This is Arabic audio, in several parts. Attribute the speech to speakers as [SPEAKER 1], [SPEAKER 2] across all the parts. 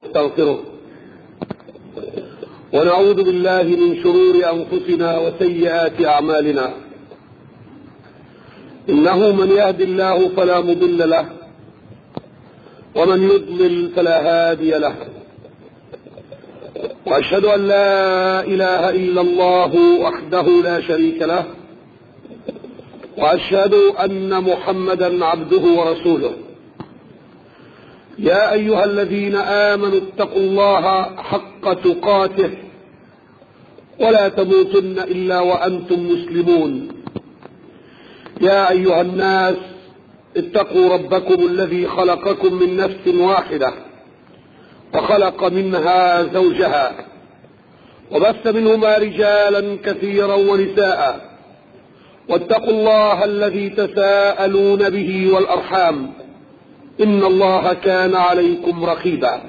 [SPEAKER 1] نستغفره ونعوذ بالله من شرور أنفسنا وسيئات أعمالنا. إنه من يهد الله فلا مضل له ومن يضلل فلا هادي له، وأشهد أن لا إله إلا الله وحده لا شريك له، وأشهد أن محمدا عبده ورسوله. يا أيها الذين آمنوا اتقوا الله حق تقاته ولا تموتن إلا وأنتم مسلمون. يا أيها الناس اتقوا ربكم الذي خلقكم من نفس واحدة وخلق منها زوجها وبث منهما رجالا كثيرا ونساء، واتقوا الله الذي تساءلون به والأرحام إن الله كان عليكم رقيبا.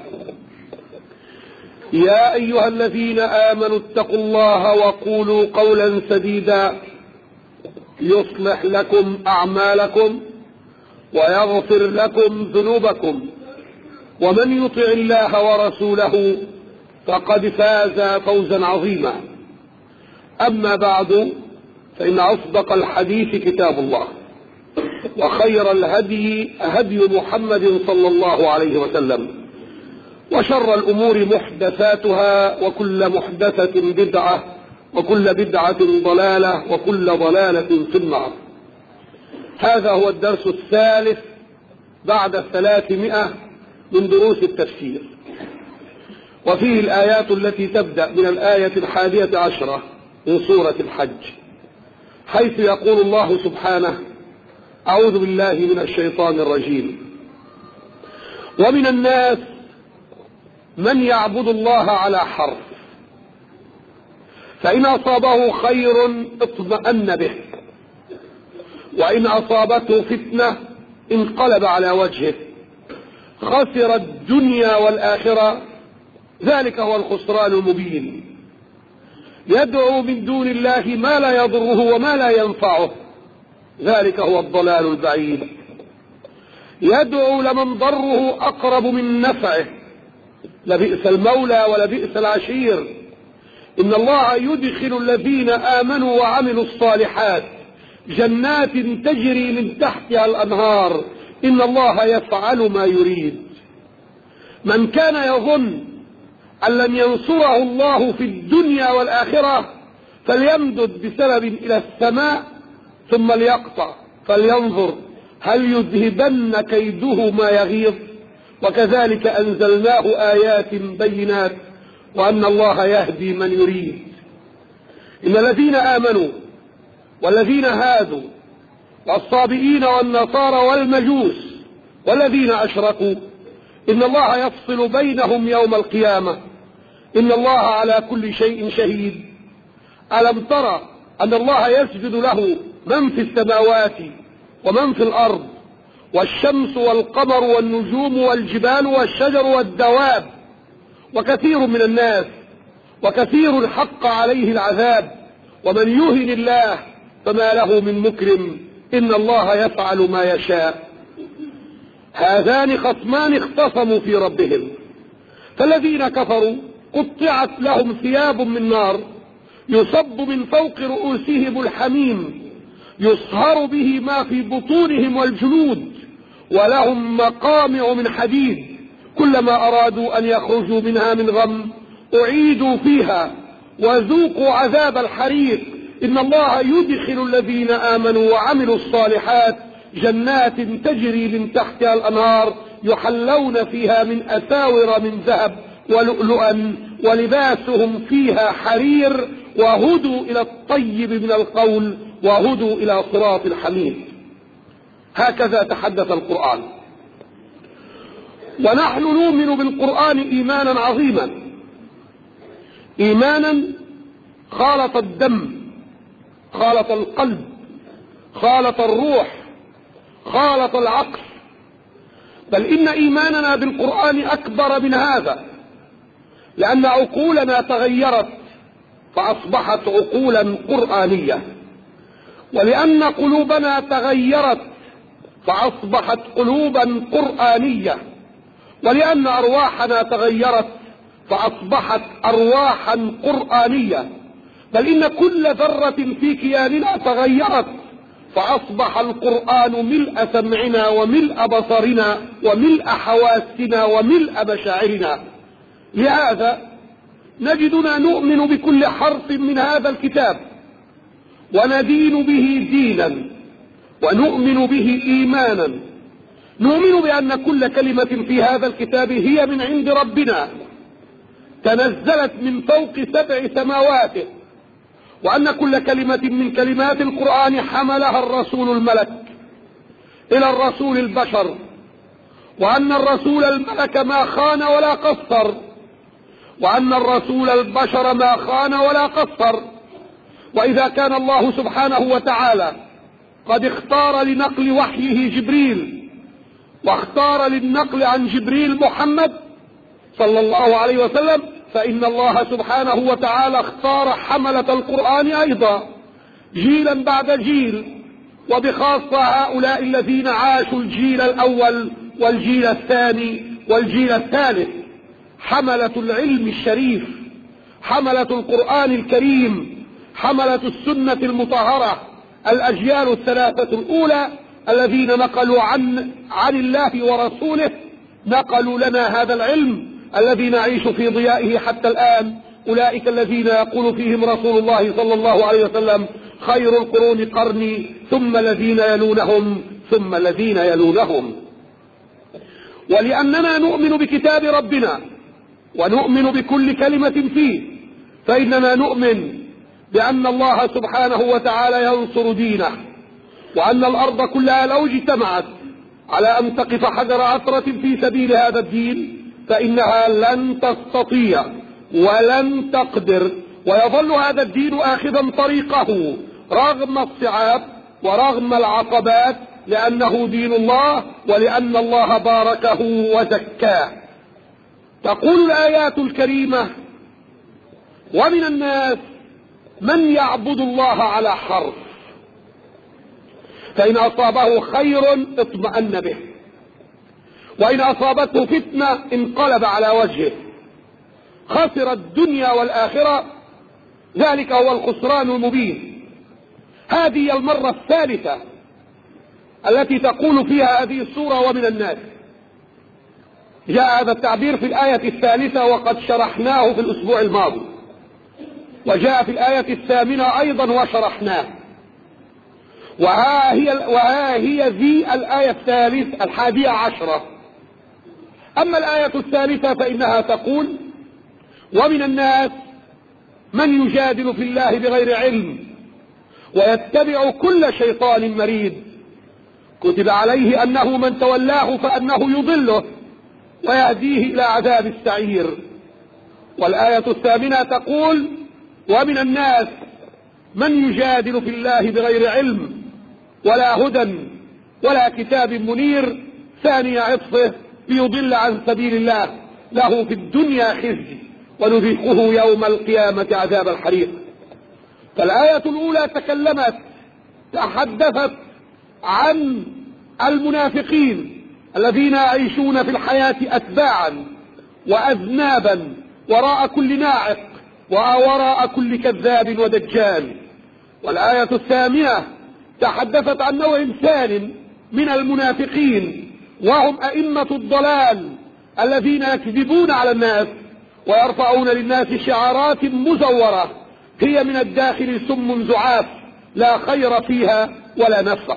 [SPEAKER 1] يا أيها الذين آمنوا اتقوا الله وقولوا قولا سديدا يصلح لكم أعمالكم ويغفر لكم ذنوبكم، ومن يطع الله ورسوله فقد فاز فوزا عظيما. أما بعد، فإن أصدق الحديث كتاب الله، وخير الهدي هدي محمد صلى الله عليه وسلم، وشر الأمور محدثاتها، وكل محدثة بدعة، وكل بدعة ضلالة، وكل ضلالة في النار. هذا هو الدرس الثالث بعد 300 من دروس التفسير، وفيه الآيات التي تبدأ من الآية 11 من سورة الحج، حيث يقول الله سبحانه: أعوذ بالله من الشيطان الرجيم: ومن الناس من يعبد الله على حرف، فإن أصابه خير اطمأن به، وإن أصابته فتنة انقلب على وجهه، خسر الدنيا والآخرة، ذلك هو الخسران المبين. يدعو من دون الله ما لا يضره وما لا ينفعه، ذلك هو الضلال البعيد. يدعو لمن ضره أقرب من نفعه، لبئس المولى ولبئس العشير. إن الله يدخل الذين آمنوا وعملوا الصالحات جنات تجري من تحتها الأنهار، إن الله يفعل ما يريد. من كان يظن أن لن ينصره الله في الدنيا والآخرة فليمدد بسبب إلى السماء ثم ليقطع فلينظر هل يذهبن كيده ما يغيظ. وكذلك أنزلناه آيات بينات وأن الله يهدي من يريد. إن الذين آمنوا والذين هادوا والصابئين والنصارى والمجوس والذين أشركوا إن الله يفصل بينهم يوم القيامة، إن الله على كل شيء شهيد. ألم ترى أن الله يسجد له من في السماوات ومن في الأرض، والشمس والقمر والنجوم والجبال والشجر والدواب، وكثير من الناس، وكثير حق عليه العذاب، ومن يهن الله فما له من مكرم، إن الله يفعل ما يشاء. هذان خصمان اختصموا في ربهم، فالذين كفروا قطعت لهم ثياب من نار يصب من فوق رؤوسهم الحميم يصهر به ما في بطونهم والجلود، ولهم مقامع من حديد كلما أرادوا أن يخرجوا منها من غم أعيدوا فيها وذوقوا عذاب الحريق. إن الله يدخل الذين آمنوا وعملوا الصالحات جنات تجري من تحتها الأنهار يحلون فيها من أساور من ذهب ولؤلؤا ولباسهم فيها حرير وهدوا إلى الطيب من القول وهدوا إلى صراط الحميد. هكذا تحدث القرآن، ونحن نؤمن بالقرآن إيمانا عظيما، إيمانا خالط الدم، خالط القلب، خالط الروح، خالط العقل. بل إن إيماننا بالقرآن أكبر من هذا، لأن عقولنا تغيرت فأصبحت عقولا قرآنية، ولأن قلوبنا تغيرت فأصبحت قلوبا قرآنية، ولأن أرواحنا تغيرت فأصبحت أرواحا قرآنية، بل إن كل ذرة في كياننا تغيرت فأصبح القرآن ملء سمعنا وملء بصرنا وملء حواسنا وملء مشاعرنا. لهذا نجدنا نؤمن بكل حرف من هذا الكتاب وندين به دينا ونؤمن به إيمانا. نؤمن بأن كل كلمة في هذا الكتاب هي من عند ربنا تنزلت من فوق 7 سماوات، وأن كل كلمة من كلمات القرآن حملها الرسول الملك إلى الرسول البشر، وأن الرسول الملك ما خان ولا قصر، وأن الرسول البشر ما خان ولا قصر. وإذا كان الله سبحانه وتعالى قد اختار لنقل وحيه جبريل واختار للنقل عن جبريل محمد صلى الله عليه وسلم، فإن الله سبحانه وتعالى اختار حملة القرآن أيضا جيلا بعد جيل، وبخاصة هؤلاء الذين عاشوا الجيل الأول والجيل الثاني والجيل الثالث، حملة العلم الشريف، حملة القرآن الكريم، حملة السنة المطهرة، الأجيال الثلاثة الأولى الذين نقلوا عن الله ورسوله، نقلوا لنا هذا العلم الذي نعيش في ضيائه حتى الآن. أولئك الذين يقول فيهم رسول الله صلى الله عليه وسلم: خير القرون قرني ثم الذين يلونهم ثم الذين يلونهم. ولأننا نؤمن بكتاب ربنا ونؤمن بكل كلمة فيه، فإننا نؤمن بأن الله سبحانه وتعالى ينصر دينه، وأن الأرض كلها لو اجتمعت على أن تقف حجر عثرة في سبيل هذا الدين فإنها لن تستطيع ولن تقدر، ويظل هذا الدين آخذا طريقه رغم الصعاب ورغم العقبات، لأنه دين الله ولأن الله باركه وزكاه. تقول الآيات الكريمة: ومن الناس من يعبد الله على حرف، فإن أصابه خير اطمأن به، وإن أصابته فتنة انقلب على وجهه، خسر الدنيا والآخرة، ذلك هو الخسران المبين. هذه المرة الثالثة التي تقول فيها هذه السورة ومن الناس. جاء هذا التعبير في الآية الثالثة وقد شرحناه في الأسبوع الماضي، وجاء في الآية الثامنة أيضا وشرحناه، وها هي ذي الآية الثالثة 11. أما الآية الثالثة فإنها تقول: ومن الناس من يجادل في الله بغير علم ويتبع كل شيطان مريد كتب عليه أنه من تولاه فأنه يضله ويهديه إلى عذاب السعير. والآية الثامنة تقول: ومن الناس من يجادل في الله بغير علم ولا هدى ولا كتاب منير ثاني عطفه ليضل عن سبيل الله، له في الدنيا خزي ونذيقه يوم القيامة عذاب الحريق. فالآية الأولى تحدثت عن المنافقين الذين يعيشون في الحياة أتباعا وأذنابا وراء كل ناعق ووراء كل كذاب ودجال. والآية الثامنة تحدثت عن نوع ثان من المنافقين، وهم أئمة الضلال الذين يكذبون على الناس ويرفعون للناس شعارات مزورة هي من الداخل سم زعاف لا خير فيها ولا نفع.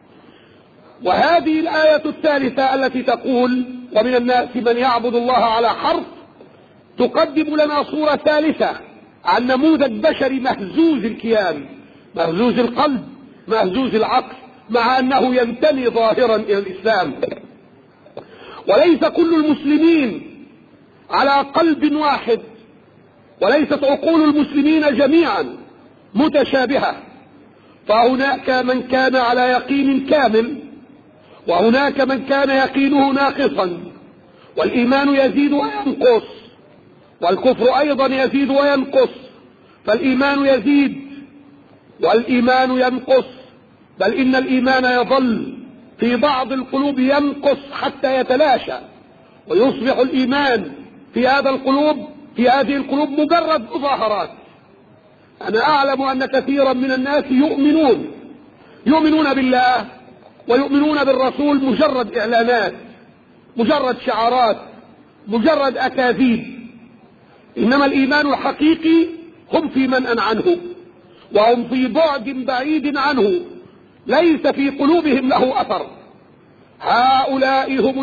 [SPEAKER 1] وهذه الآية الثالثة التي تقول: ومن الناس من يعبد الله على حرف، تقدم لنا صورة ثالثة عن نموذج بشري مهزوز الكيان، مهزوز القلب، مهزوز العقل، مع أنه ينتمي ظاهرا إلى الإسلام. وليس كل المسلمين على قلب واحد، وليست عقول المسلمين جميعا متشابهة، فهناك من كان على يقين كامل، وهناك من كان يقينه ناقصا، والإيمان يزيد وينقص، والكفر أيضا يزيد وينقص، فالإيمان يزيد والإيمان ينقص، بل إن الإيمان يظل في بعض القلوب ينقص حتى يتلاشى، ويصبح الإيمان في هذه القلوب مجرد مظاهرات. أنا أعلم أن كثيرا من الناس يؤمنون بالله ويؤمنون بالرسول مجرد إعلانات، مجرد شعارات، مجرد أكاذيب. إنما الإيمان الحقيقي هم في منأى عنه، وهم في بعد بعيد عنه، ليس في قلوبهم له أثر. هؤلاء هم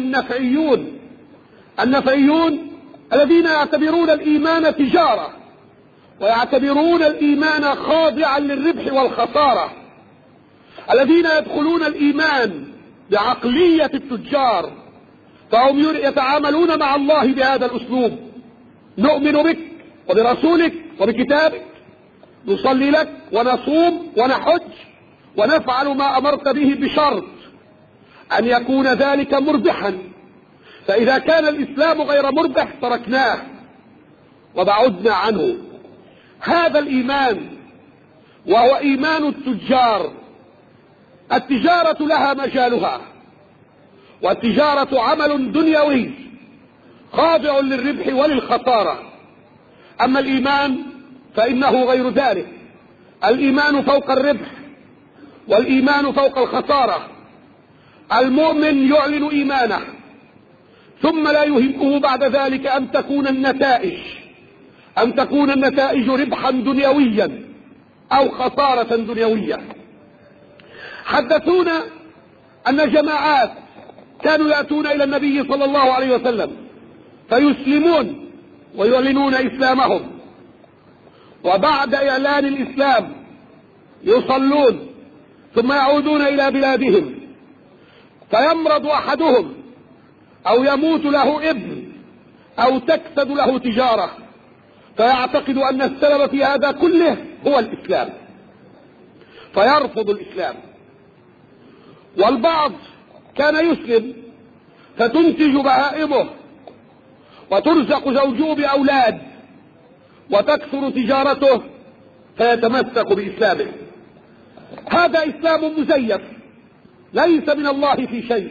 [SPEAKER 1] النفعيون الذين يعتبرون الإيمان تجارة، ويعتبرون الإيمان خاضعا للربح والخسارة، الذين يدخلون الإيمان بعقلية التجار، فهم يتعاملون مع الله بهذا الأسلوب: نؤمن بك وبرسولك وبكتابك، نصلي لك ونصوم ونحج ونفعل ما أمرت به بشرط أن يكون ذلك مربحا، فإذا كان الإسلام غير مربح تركناه وبعدنا عنه. هذا الإيمان وهو إيمان التجار. التجارة لها مجالها، والتجارة عمل دنيوي خاضع للربح وللخسارة. أما الإيمان فإنه غير ذلك. الإيمان فوق الربح، والإيمان فوق الخسارة. المؤمن يعلن إيمانه، ثم لا يهمه بعد ذلك أن تكون النتائج ربحا دنيويا أو خسارة دنيوية. حدثونا أن جماعات كانوا يأتون إلى النبي صلى الله عليه وسلم فيسلمون ويعلنون إسلامهم، وبعد إعلان الإسلام يصلون ثم يعودون إلى بلادهم، فيمرض أحدهم أو يموت له ابن أو تكسد له تجارة، فيعتقد أن السبب في هذا كله هو الإسلام، فيرفض الإسلام. والبعض كان يسلم فتنتج بهائمه وترزق زوجه بأولاد وتكثر تجارته فيتمسك بإسلامه. هذا إسلام مزيف ليس من الله في شيء.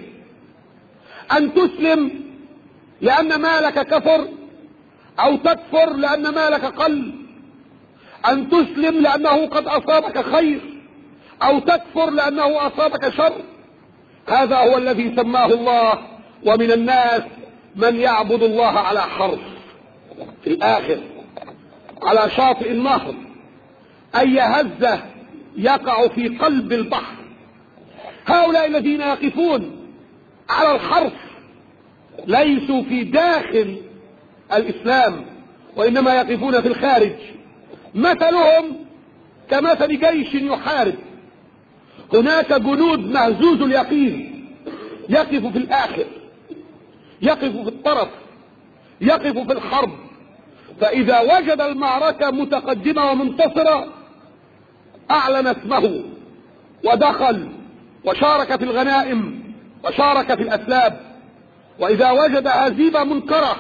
[SPEAKER 1] أن تسلم لأن مالك كفر، أو تكفر لأن مالك قل. أن تسلم لأنه قد أصابك خير، أو تكفر لأنه أصابك شر. هذا هو الذي سماه الله: ومن الناس من يعبد الله على حرف، في الآخر على شاطئ النهر، أي هزة يقع في قلب البحر. هؤلاء الذين يقفون على الحرف ليسوا في داخل الإسلام، وإنما يقفون في الخارج. مثلهم كمثل جيش يحارب، هناك جنود مهزوز اليقين يقف في الآخر، يقف في الطرف، يقف في الحرب، فإذا وجد المعركة متقدمة ومنتصرة أعلن اسمه ودخل وشارك في الغنائم وشارك في الأسلاب. وإذا وجد هزيمة منكرة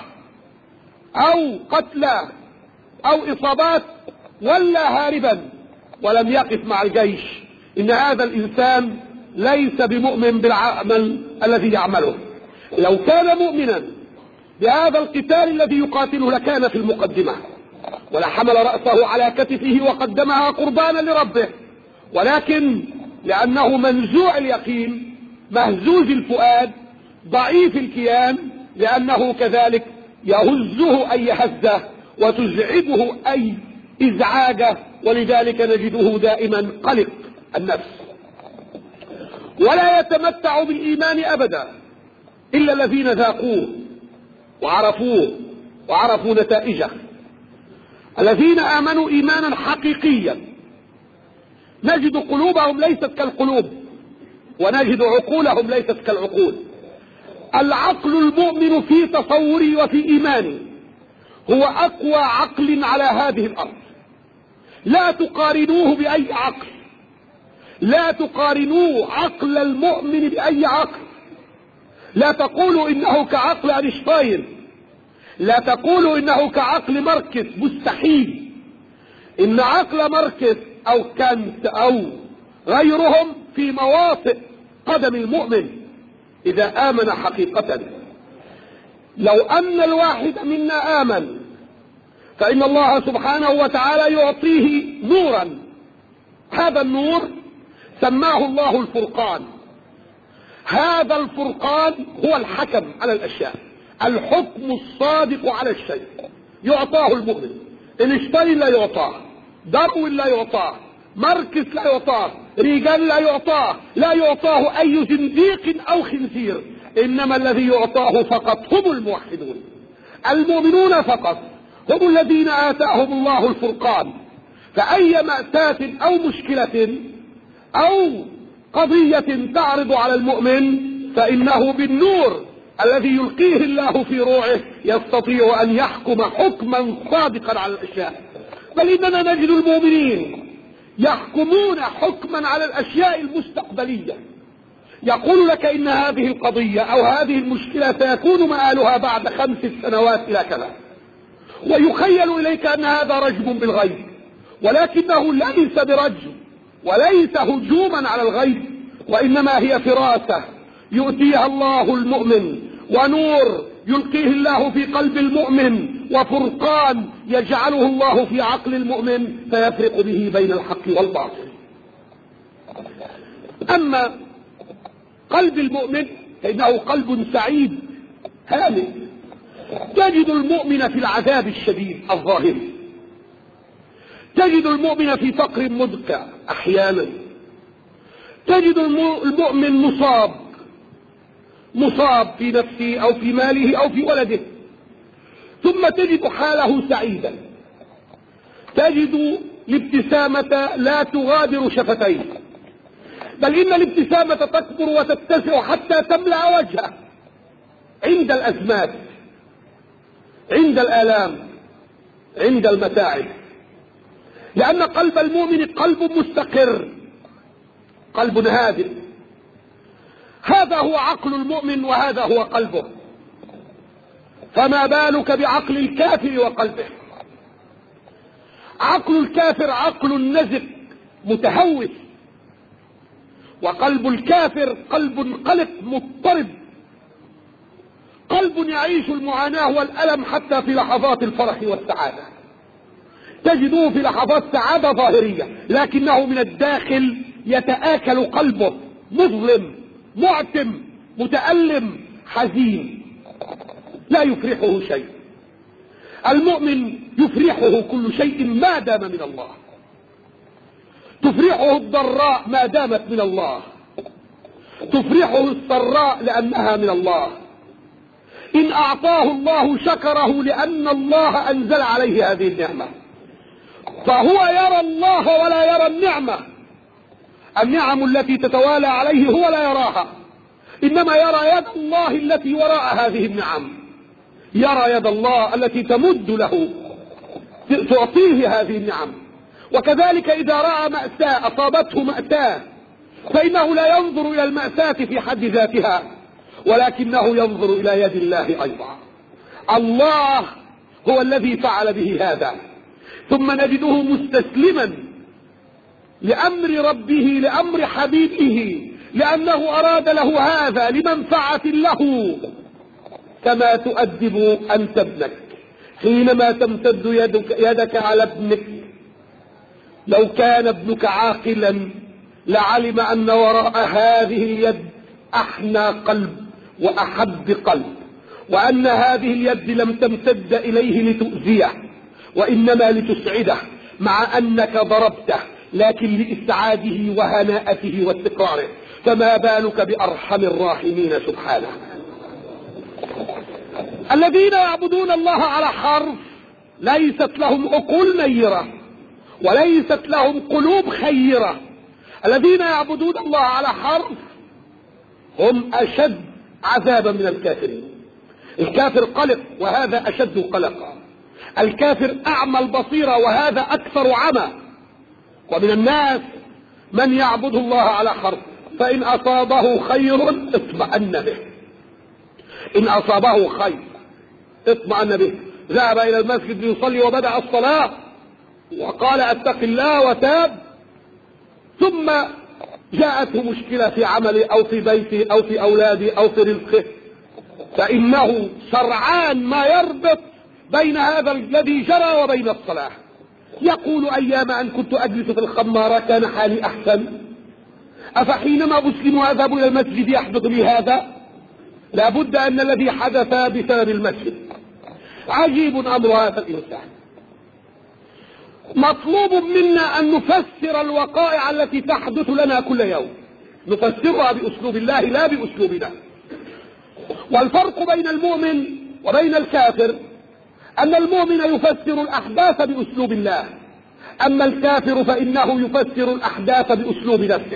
[SPEAKER 1] أو قتلى أو إصابات ولا هاربا ولم يقف مع الجيش. إن هذا الإنسان ليس بمؤمن بالعمل الذي يعمله. لو كان مؤمنا بهذا القتال الذي يقاتله لكان في المقدمة، ولحمل رأسه على كتفه وقدمها قربانا لربه، ولكن لأنه منزوع اليقين مهزوز الفؤاد ضعيف الكيان، لأنه كذلك يهزه أي هزة وتزعجه أي إزعاجة، ولذلك نجده دائما قلق النفس. ولا يتمتع بالإيمان أبدا إلا الذين ذاقوه وعرفوه وعرفوا نتائجه. الذين آمنوا إيمانا حقيقيا نجد قلوبهم ليست كالقلوب، ونجد عقولهم ليست كالعقول. العقل المؤمن في تصوره وفي إيمانه هو أقوى عقل على هذه الأرض. لا تقارنوه بأي عقل، لا تقارنوه عقل المؤمن بأي عقل. لا تقولوا إنه كعقل أينشتاين، لا تقولوا إنه كعقل ماركس، مستحيل. إن عقل ماركس أو كانت أو غيرهم في مواطئ قدم المؤمن إذا آمن حقيقة. لو أن الواحد منا آمن فإن الله سبحانه وتعالى يعطيه نورا، هذا النور سماه الله الفرقان. هذا الفرقان هو الحكم على الأشياء، الحكم الصادق على الشيء، يعطاه المؤمن. إنشتاين لا يعطاه، داروين لا يعطاه، ماركس لا يعطاه، ريغان لا يعطاه أي زنديق أو خنزير، إنما الذي يعطاه فقط هم الموحدون. المؤمنون فقط هم الذين آتاهم الله الفرقان. فأي مأساة أو مشكلة أو قضية تعرض على المؤمن فإنه بالنور الذي يلقيه الله في روعه يستطيع أن يحكم حكما صادقا على الأشياء. بل إننا نجد المؤمنين يحكمون حكما على الأشياء المستقبلية، يقول لك إن هذه القضية أو هذه المشكلة سيكون مآلها بعد 5 سنوات إلى كذا، ويخيل إليك أن هذا رجم بالغيب، ولكنه ليس برجم وليس هجوما على الغيب، وإنما هي فراسة يؤتيها الله المؤمن، ونور يلقيه الله في قلب المؤمن، وفرقان يجعله الله في عقل المؤمن فيفرق به بين الحق والباطل. أما قلب المؤمن فإنه قلب سعيد هانئ. تجد المؤمن في العذاب الشديد الظاهر، تجد المؤمن في فقر مدقع أحيانا، تجد المؤمن مصاب في نفسه أو في ماله أو في ولده، ثم تجد حاله سعيدا، تجد الابتسامة لا تغادر شفتيه، بل إن الابتسامة تكبر وتتسع حتى تملأ وجهه عند الأزمات، عند الآلام، عند المتاعب، لأن قلب المؤمن قلب مستقر، قلب هادئ. هذا هو عقل المؤمن وهذا هو قلبه، فما بالك بعقل الكافر وقلبه؟ عقل الكافر عقل نزق متهوس، وقلب الكافر قلب قلق مضطرب، قلب يعيش المعاناة والألم حتى في لحظات الفرح والسعادة. تجده في لحظات سعادة ظاهرية، لكنه من الداخل يتآكل قلبه، مظلم معتم متألم حزين، لا يفرحه شيء. المؤمن يفرحه كل شيء ما دام من الله، تفرحه الضراء ما دامت من الله، تفرحه السراء لأنها من الله. إن أعطاه الله شكره لأن الله أنزل عليه هذه النعمة، فهو يرى الله ولا يرى النعمة. النعم التي تتوالى عليه هو لا يراها، إنما يرى يد الله التي وراء هذه النعم، يرى يد الله التي تمد له تعطيه هذه النعم. وكذلك إذا رأى مأساة أصابته مأساة فإنه لا ينظر إلى المأساة في حد ذاتها، ولكنه ينظر إلى يد الله أيضا. الله هو الذي فعل به هذا. ثم نجده مستسلما لأمر ربه، لأمر حبيبه، لأنه أراد له هذا لمنفعة له. كما تؤدب أنت ابنك حينما تمتد يدك على ابنك، لو كان ابنك عاقلا لعلم أن وراء هذه اليد أحنى قلب وأحب قلب، وأن هذه اليد لم تمتد إليه لتؤذيه وإنما لتسعده، مع أنك ضربته لكن لإسعاده وهناءته واستقراره. فما بالك بأرحم الراحمين سبحانه. الذين يعبدون الله على حرف ليست لهم عقول نيرة وليست لهم قلوب خيرة. الذين يعبدون الله على حرف هم أشد عذابا من الكافرين. الكافر قلق وهذا أشد قلقا، الكافر أعمى البصيرة وهذا أكثر عمى. ومن الناس من يعبد الله على حرف، فإن أصابه خير اطمأن به، إن أصابه خير اطمأن به. ذهب إلى المسجد ليصلي وبدأ الصلاة وقال أتق الله وتاب، ثم جاءته مشكلة في عمله أو في بيته أو في أولاده أو في رزقه، فإنه سرعان ما يربط بين هذا الذي جرى وبين الصلاة. يقول أيام أن كنت أجلس في الخمارة كان حالي أحسن، أفحينما أسلم وأذهب إلى المسجد يحدث لي هذا؟ لا بد أن الذي حدث بسبب المسجد. عجيب أمر هذا الإنسان. مطلوب منا أن نفسر الوقائع التي تحدث لنا كل يوم، نفسرها بأسلوب الله لا بأسلوبنا. والفرق بين المؤمن وبين الكافر أن المؤمن يفسر الأحداث بأسلوب الله، أما الكافر فإنه يفسر الأحداث بأسلوب نفسه.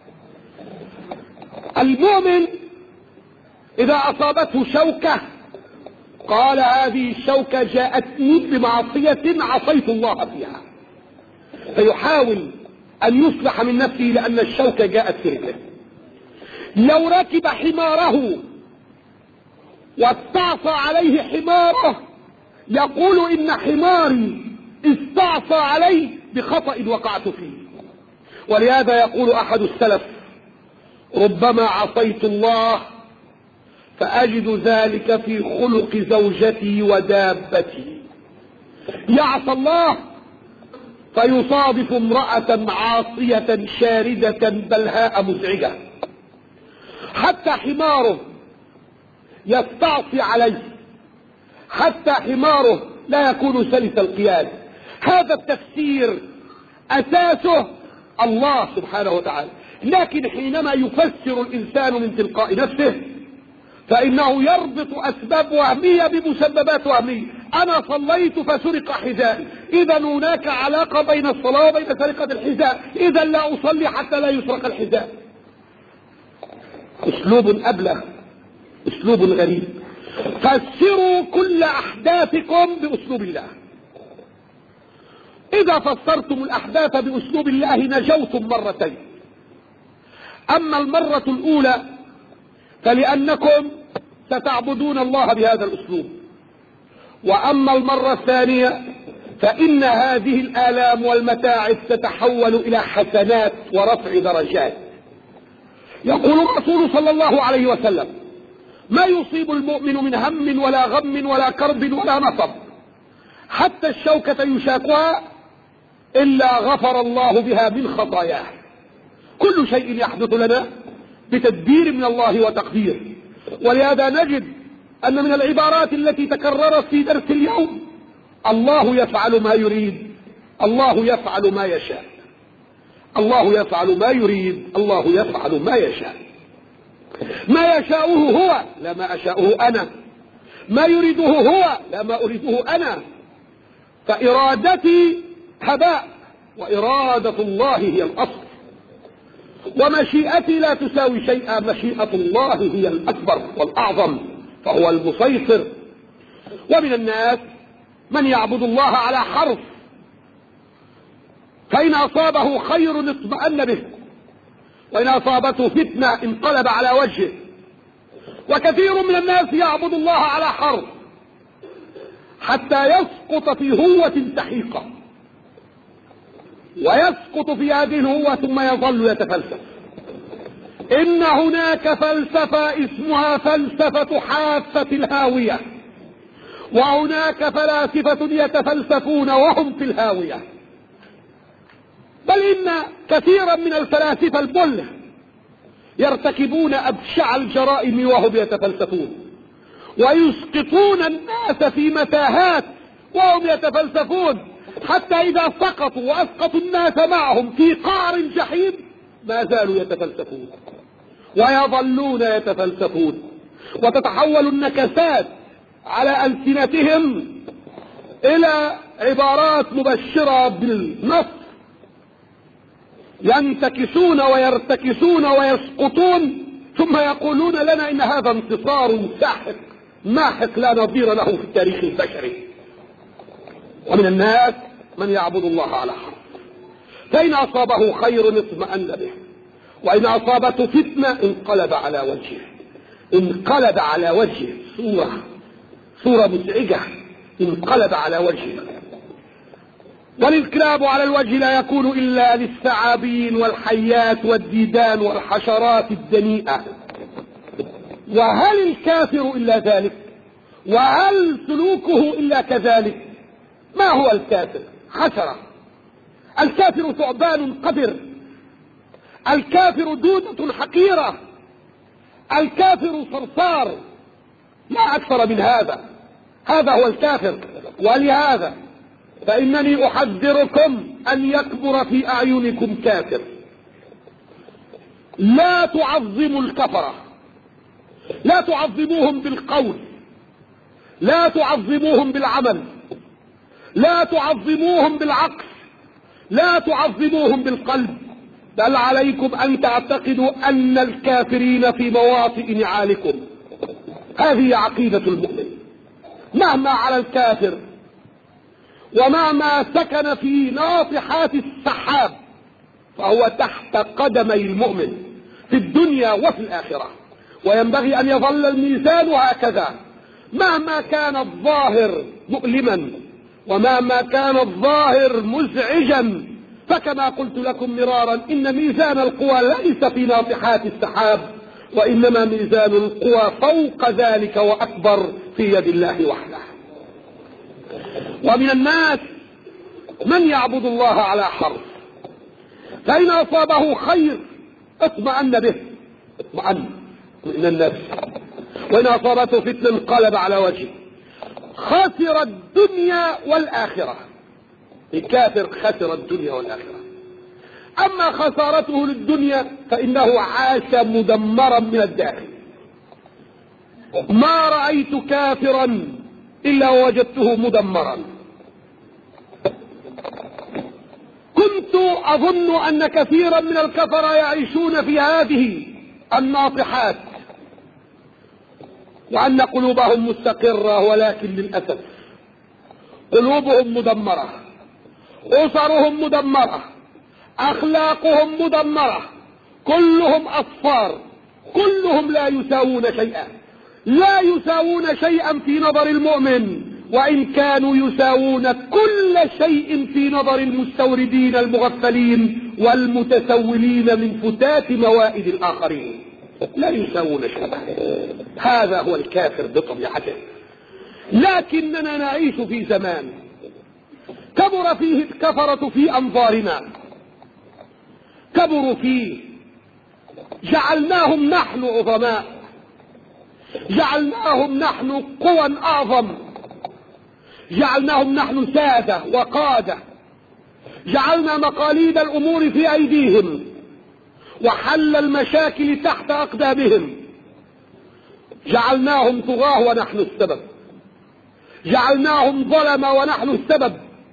[SPEAKER 1] المؤمن إذا أصابته شوكة قال هذه الشوكة جاءتني بمعصية عصيت الله فيها، فيحاول أن يصلح من نفسه لأن الشوكة جاءت في رجله. لو ركب حماره واستعصى عليه حماره يقول إن حماري استعصى علي بخطأ وقعت فيه. ولهذا يقول أحد السلف ربما عصيت الله فأجد ذلك في خلق زوجتي ودابتي. يعصى الله فيصادف امرأة عاصية شاردة بلهاء مزعجة، حتى حماره يستعصي عليه، حتى حماره لا يكون سلس القياد. هذا التفسير أساسه الله سبحانه وتعالى. لكن حينما يفسر الإنسان من تلقاء نفسه فإنه يربط أسباب وهمية بمسببات وهمية. أنا صليت فسرق حذائي، إذا هناك علاقة بين الصلاة وبين سرقة الحذاء، إذا لا أصلي حتى لا يسرق الحذاء. أسلوب أبلغ، أسلوب غريب. فسروا كل أحداثكم بأسلوب الله. إذا فسرتم الأحداث بأسلوب الله نجوتم مرتين. أما المرة الأولى فلأنكم ستعبدون الله بهذا الأسلوب، وأما المرة الثانية فإن هذه الآلام والمتاعب تتحول إلى حسنات ورفع درجات. يقول الرسول صلى الله عليه وسلم ما يصيب المؤمن من هم ولا غم ولا كرب ولا نصب حتى الشوكة يشاكها إلا غفر الله بها من خطاياه. كل شيء يحدث لنا بتدبير من الله وتقدير. ولهذا نجد أن من العبارات التي تكررت في درس اليوم الله يفعل ما يريد، الله يفعل ما يشاء، الله يفعل ما يريد، الله يفعل ما يشاء. ما يشاؤه هو لا ما أشاؤه أنا، ما يريده هو لا ما أريده أنا. فإرادتي هباء وإرادة الله هي الأصل، ومشيئتي لا تساوي شيئا، مشيئة الله هي الأكبر والأعظم، فهو المسيطر. ومن الناس من يعبد الله على حرف، فإن أصابه خير اطمأن به، وإن أصابته فتنة انقلب على وجهه. وكثير من الناس يعبد الله على حرف حتى يسقط في هوة سحيقة، ويسقط في هذه الهوة ثم يظل يتفلسف. إن هناك فلسفة اسمها فلسفة حافة الهاوية، وهناك فلاسفة يتفلسفون وهم في الهاوية. بل إن كثيرا من الفلاسفة البله يرتكبون أبشع الجرائم وهم يتفلسفون، ويسقطون الناس في متاهات وهم يتفلسفون، حتى إذا سقطوا وأسقطوا الناس معهم في قعر الجحيم ما زالوا يتفلسفون ويظلون يتفلسفون. وتتحول النكسات على ألسنتهم إلى عبارات مبشرة بالنصر، ينتكسون ويرتكسون ويسقطون ثم يقولون لنا إن هذا انتصار ساحق ماحق لا نظير له في التاريخ البشري. ومن الناس من يعبد الله على حرف، فإن أصابه خير اطمأن به، وإن أصابته فتنة انقلب على وجهه. انقلب على وجهه، صورة مزعجة، انقلب على وجهه. والانقلاب على الوجه لا يكون إلا للثعابين والحيات والديدان والحشرات الدنيئة. وهل الكافر إلا ذلك؟ وهل سلوكه إلا كذلك؟ ما هو الكافر؟ حشرة. الكافر ثعبان قذر. الكافر دودة حقيرة. الكافر صرصار. لا أكثر من هذا. هذا هو الكافر. ولهذا فإنني أحذركم أن يكبر في أعينكم كافر. لا تعظموا الكفرة، لا تعظموهم بالقول، لا تعظموهم بالعمل، لا تعظموهم بالعقل، لا تعظموهم بالقلب، بل عليكم أن تعتقدوا أن الكافرين في مواطئ نعالكم. هذه عقيدة المؤمن. مهما على الكافر ومهما سكن في ناطحات السحاب فهو تحت قدمي المؤمن في الدنيا وفي الآخرة، وينبغي أن يظل الميزان هكذا. مهما كان الظاهر مؤلما ومهما كان الظاهر مزعجا، فكما قلت لكم مرارا إن ميزان القوى ليس في ناطحات السحاب، وإنما ميزان القوى فوق ذلك وأكبر في يد الله وحده. ومن الناس من يعبد الله على حرف، فإن أصابه خير اطمأن به، اطمأن من النفس، وإن أصابته فتنة انقلب على وجهه. خسر الدنيا والآخرة. الكافر خسر الدنيا والآخرة. أما خسارته للدنيا فإنه عاش مدمرا من الداخل. ما رأيت كافرا إلا وجدته مدمرا. كنت أظن أن كثيرا من الكفرة يعيشون في هذه الناطحات وأن قلوبهم مستقرة، ولكن للأسف قلوبهم مدمرة، أسرهم مدمرة، أخلاقهم مدمرة، كلهم أصفار، كلهم لا يساوون شيئا، لا يساوون شيئا في نظر المؤمن، وإن كانوا يساوون كل شيء في نظر المستوردين المغفلين والمتسولين من فتات موائد الآخرين. لا يساوون شيئا. هذا هو الكافر بطبيعته. لكننا نعيش في زمان كبر فيه الكفرة في أنظارنا، كبروا فيه، جعلناهم نحن عظماء، جعلناهم نحن قوى أعظم، جعلناهم نحن سادة وقادة، جعلنا مقاليد الأمور في أيديهم وحل المشاكل تحت أقدامهم، جعلناهم طغاة ونحن السبب، جعلناهم ظلمة ونحن السبب.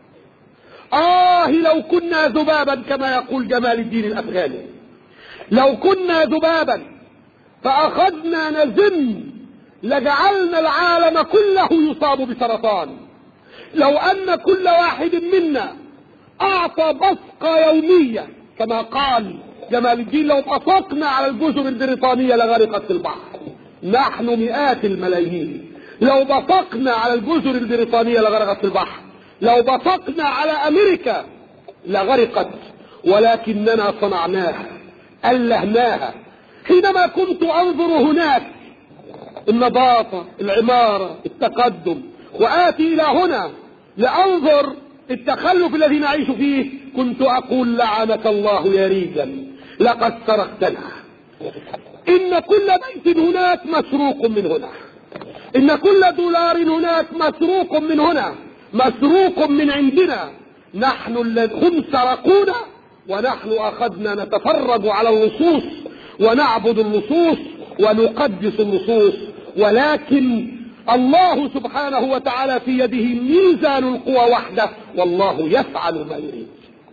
[SPEAKER 1] لو كنا ذبابا كما يقول جمال الدين الأفغاني، لو كنا ذبابا فأخذنا نزم لجعلنا العالم كله يصاب بسرطان. لو أن كل واحد منا أعطى بصقة يومية كما قال جمال الدين، لو بصقنا على الجزر البريطانية لغرقت في البحر. نحن مئات الملايين، لو بصقنا على الجزر البريطانية لغرقت في البحر، لو بصقنا على أمريكا لغرقت، ولكننا صنعناها، ألهناها. حينما كنت أنظر هناك النظافة، العمارة، التقدم، وآتي إلى هنا لأنظر التخلف الذي نعيش فيه، كنت أقول لعنك الله يا ريجن، لقد سرقتنا. إن كل بيت هناك مسروق من هنا، إن كل دولار هناك مسروق من هنا، مسروق من عندنا. نحن هم سرقونا ونحن أخذنا نتفرج على اللصوص ونعبد اللصوص ونقدس اللصوص. ولكن الله سبحانه وتعالى في يده ميزان القوى وحده، والله يفعل ما يريد.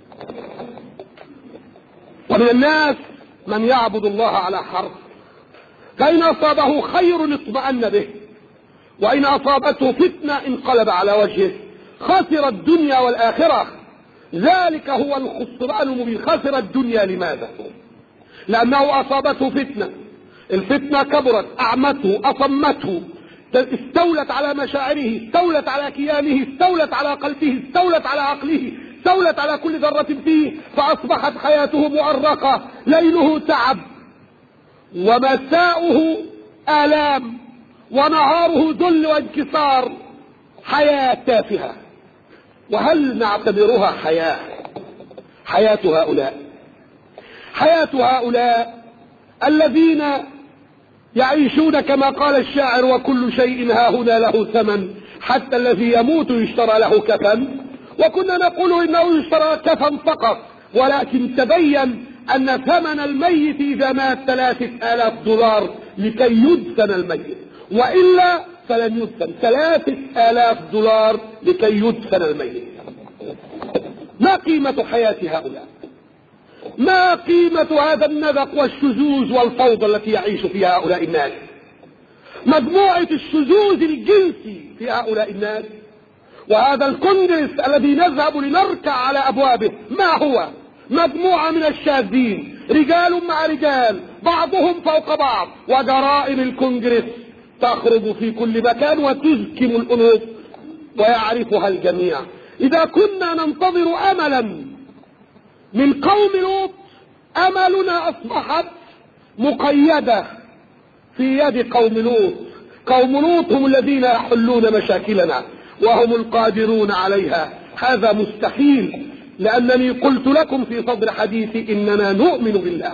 [SPEAKER 1] ومن الناس من يعبد الله على حرف، فإن أصابه خير اطمأن به، وإن أصابته فتنة انقلب على وجهه. خسر الدنيا والآخرة. ذلك هو الخسران المبين. خسر الدنيا لماذا؟ لأنه أصابته فتنة، الفتنة كبرت، أعمته، أصمته، استولت على مشاعره، استولت على كيانه، استولت على قلبه، استولت على عقله، استولت على كل ذرة فيه، فأصبحت حياته مؤرقة، ليله تعب ومساؤه آلام ونهاره ذل وانكسار، حياة تافهة. وهل نعتبرها حياة هؤلاء الذين يعيشون كما قال الشاعر: وكل شيء هاهنا له ثمن، حتى الذي يموت يشترى له كفن. وكنا نقول إنه يشترى كفن فقط، ولكن تبين أن ثمن الميت إذا مات 3000 دولار لكي يدفن الميت، وإلا فلن يدفن. 3000 دولار لكي يدفن الميت. ما قيمة حياة هؤلاء؟ ما قيمة هذا النذق والشذوذ والفوضى التي يعيش فيها هؤلاء الناس؟ مجموعة الشذوذ الجنسي في هؤلاء الناس، وهذا الكونغرس الذي نذهب لنركع على أبوابه ما هو؟ مجموعة من الشاذين، رجال مع رجال، بعضهم فوق بعض، وجرائم الكونغرس تخرج في كل مكان وتزكم الأنوف ويعرفها الجميع. إذا كنا ننتظر أملا من قوم لوط، أملنا أصبحت مقيدة في يد قوم لوط. قوم لوط هم الذين يحلون مشاكلنا وهم القادرون عليها. هذا مستحيل، لأنني قلت لكم في صدر حديثي إننا نؤمن بالله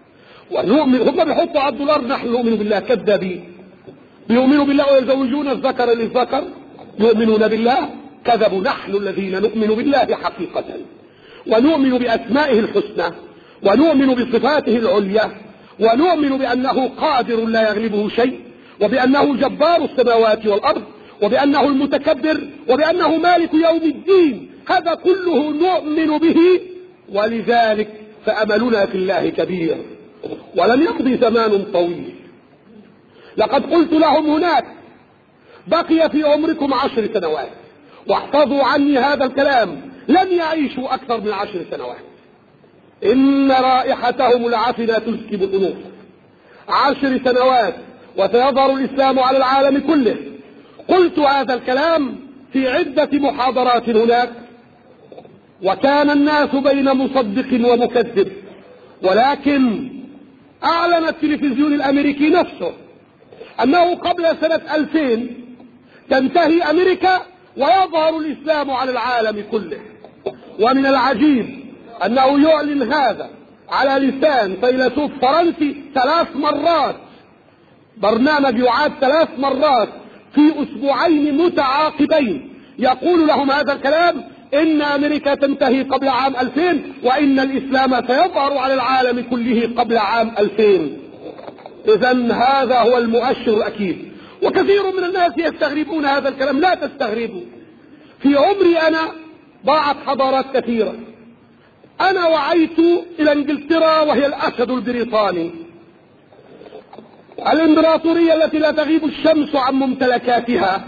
[SPEAKER 1] هم بيحطوا على الدولار نحن نؤمن بالله. كذابين. بيؤمنوا بالله ويزوجون الذكر للذكر، يؤمنون بالله. كذبوا. نحن الذين نؤمن بالله حقيقة، ونؤمن بأسمائه الحسنى، ونؤمن بصفاته العليا، ونؤمن بأنه قادر لا يغلبه شيء، وبأنه جبار السماوات والأرض، وبأنه المتكبر، وبأنه مالك يوم الدين. هذا كله نؤمن به، ولذلك فأملنا في الله كبير. ولن يمضي زمان طويل، لقد قلت لهم هناك: بقي في عمركم 10 سنوات، واحفظوا عني هذا الكلام، لن يعيشوا أكثر من 10 سنوات. إن رائحتهم العفنة تسكب الأنوف. 10 سنوات وسيظهر الإسلام على العالم كله. قلت هذا الكلام في عدة محاضرات هناك، وكان الناس بين مصدق ومكذب. ولكن أعلن التلفزيون الأمريكي نفسه أنه قبل سنة 2000 تنتهي أمريكا ويظهر الإسلام على العالم كله. ومن العجيب أنه يعلن هذا على لسان فيلسوف فرنسي 3 مرات، برنامج يعاد 3 مرات في أسبوعين متعاقبين، يقول لهم هذا الكلام: إن أمريكا تنتهي قبل عام 2000، وإن الإسلام سيظهر على العالم كله قبل عام 2000. إذن هذا هو المؤشر الأكيد. وكثير من الناس يستغربون هذا الكلام. لا تستغربوا. في عمري أنا ضاعت حضارات كثيرة. أنا وعيت إلى إنجلترا وهي الأسد البريطاني، الإمبراطورية التي لا تغيب الشمس عن ممتلكاتها.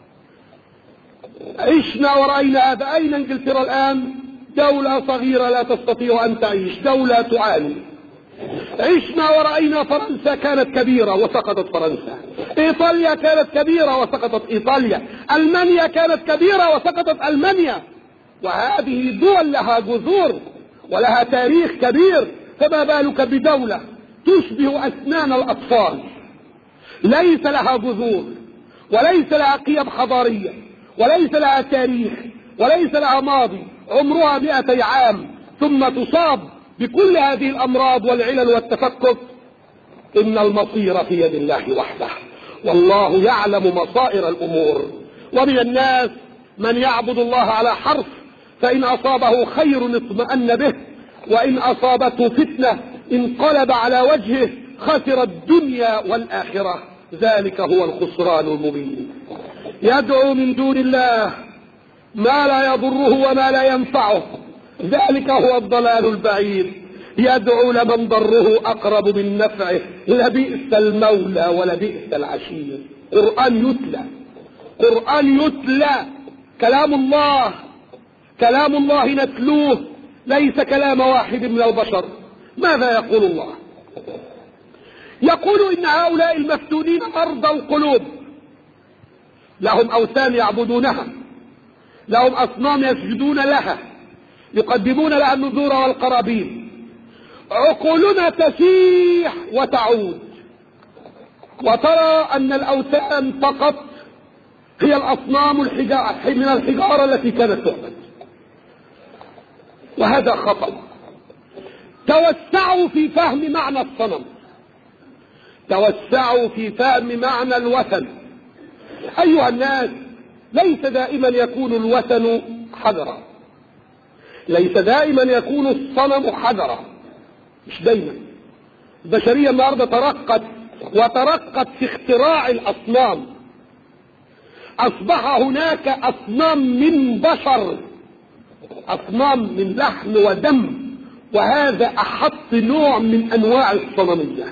[SPEAKER 1] عشنا ورأينا هذا. أين إنجلترا الآن؟ دولة صغيرة لا تستطيع أن تعيش، دولة تعاني. عشنا ورأينا فرنسا كانت كبيرة وسقطت فرنسا، إيطاليا كانت كبيرة وسقطت إيطاليا، ألمانيا كانت كبيرة وسقطت ألمانيا. وهذه دول لها جذور ولها تاريخ كبير، فما بالك بدولة تشبه أسنان الأطفال، ليس لها جذور وليس لها قيم حضارية وليس لها تاريخ وليس لها ماضي، عمرها 200 عام، ثم تصاب بكل هذه الأمراض والعلل والتفكك. إن المصير في يد الله وحده، والله يعلم مصائر الأمور. ومن الناس من يعبد الله على حرف، فإن أصابه خير اطمأن به، وإن أصابته فتنة انقلب على وجهه، خسر الدنيا والآخرة. ذلك هو الخسران المبين. يدعو من دون الله ما لا يضره وما لا ينفعه، ذلك هو الضلال البعيد. يدعو لمن ضره أقرب من نفعه، لبئس المولى ولبئس العشير. قرآن يتلى، كلام الله نتلوه، ليس كلام واحد من البشر. ماذا يقول الله؟ يقول إن هؤلاء المفتونين مرضى القلوب، لهم أوثان يعبدونها، لهم أصنام يسجدون لها، يقدمون لها النذور والقرابين. عقولنا تسيح وتعود. وترى أن الأوثان فقط هي الأصنام من الحجارة التي كانت تعبد، وهذا خطأ. توسعوا في فهم معنى الصنم، توسعوا في فهم معنى الوثن. أيها الناس، ليس دائما يكون الوثن حجرا، ليس دائما يكون الصنم حجرا، مش دائما. البشرية النهارده ترقت في اختراع الأصنام. أصبح هناك أصنام من بشر، أصنام من لحم ودم، وهذا أحط نوع من أنواع الصنمية.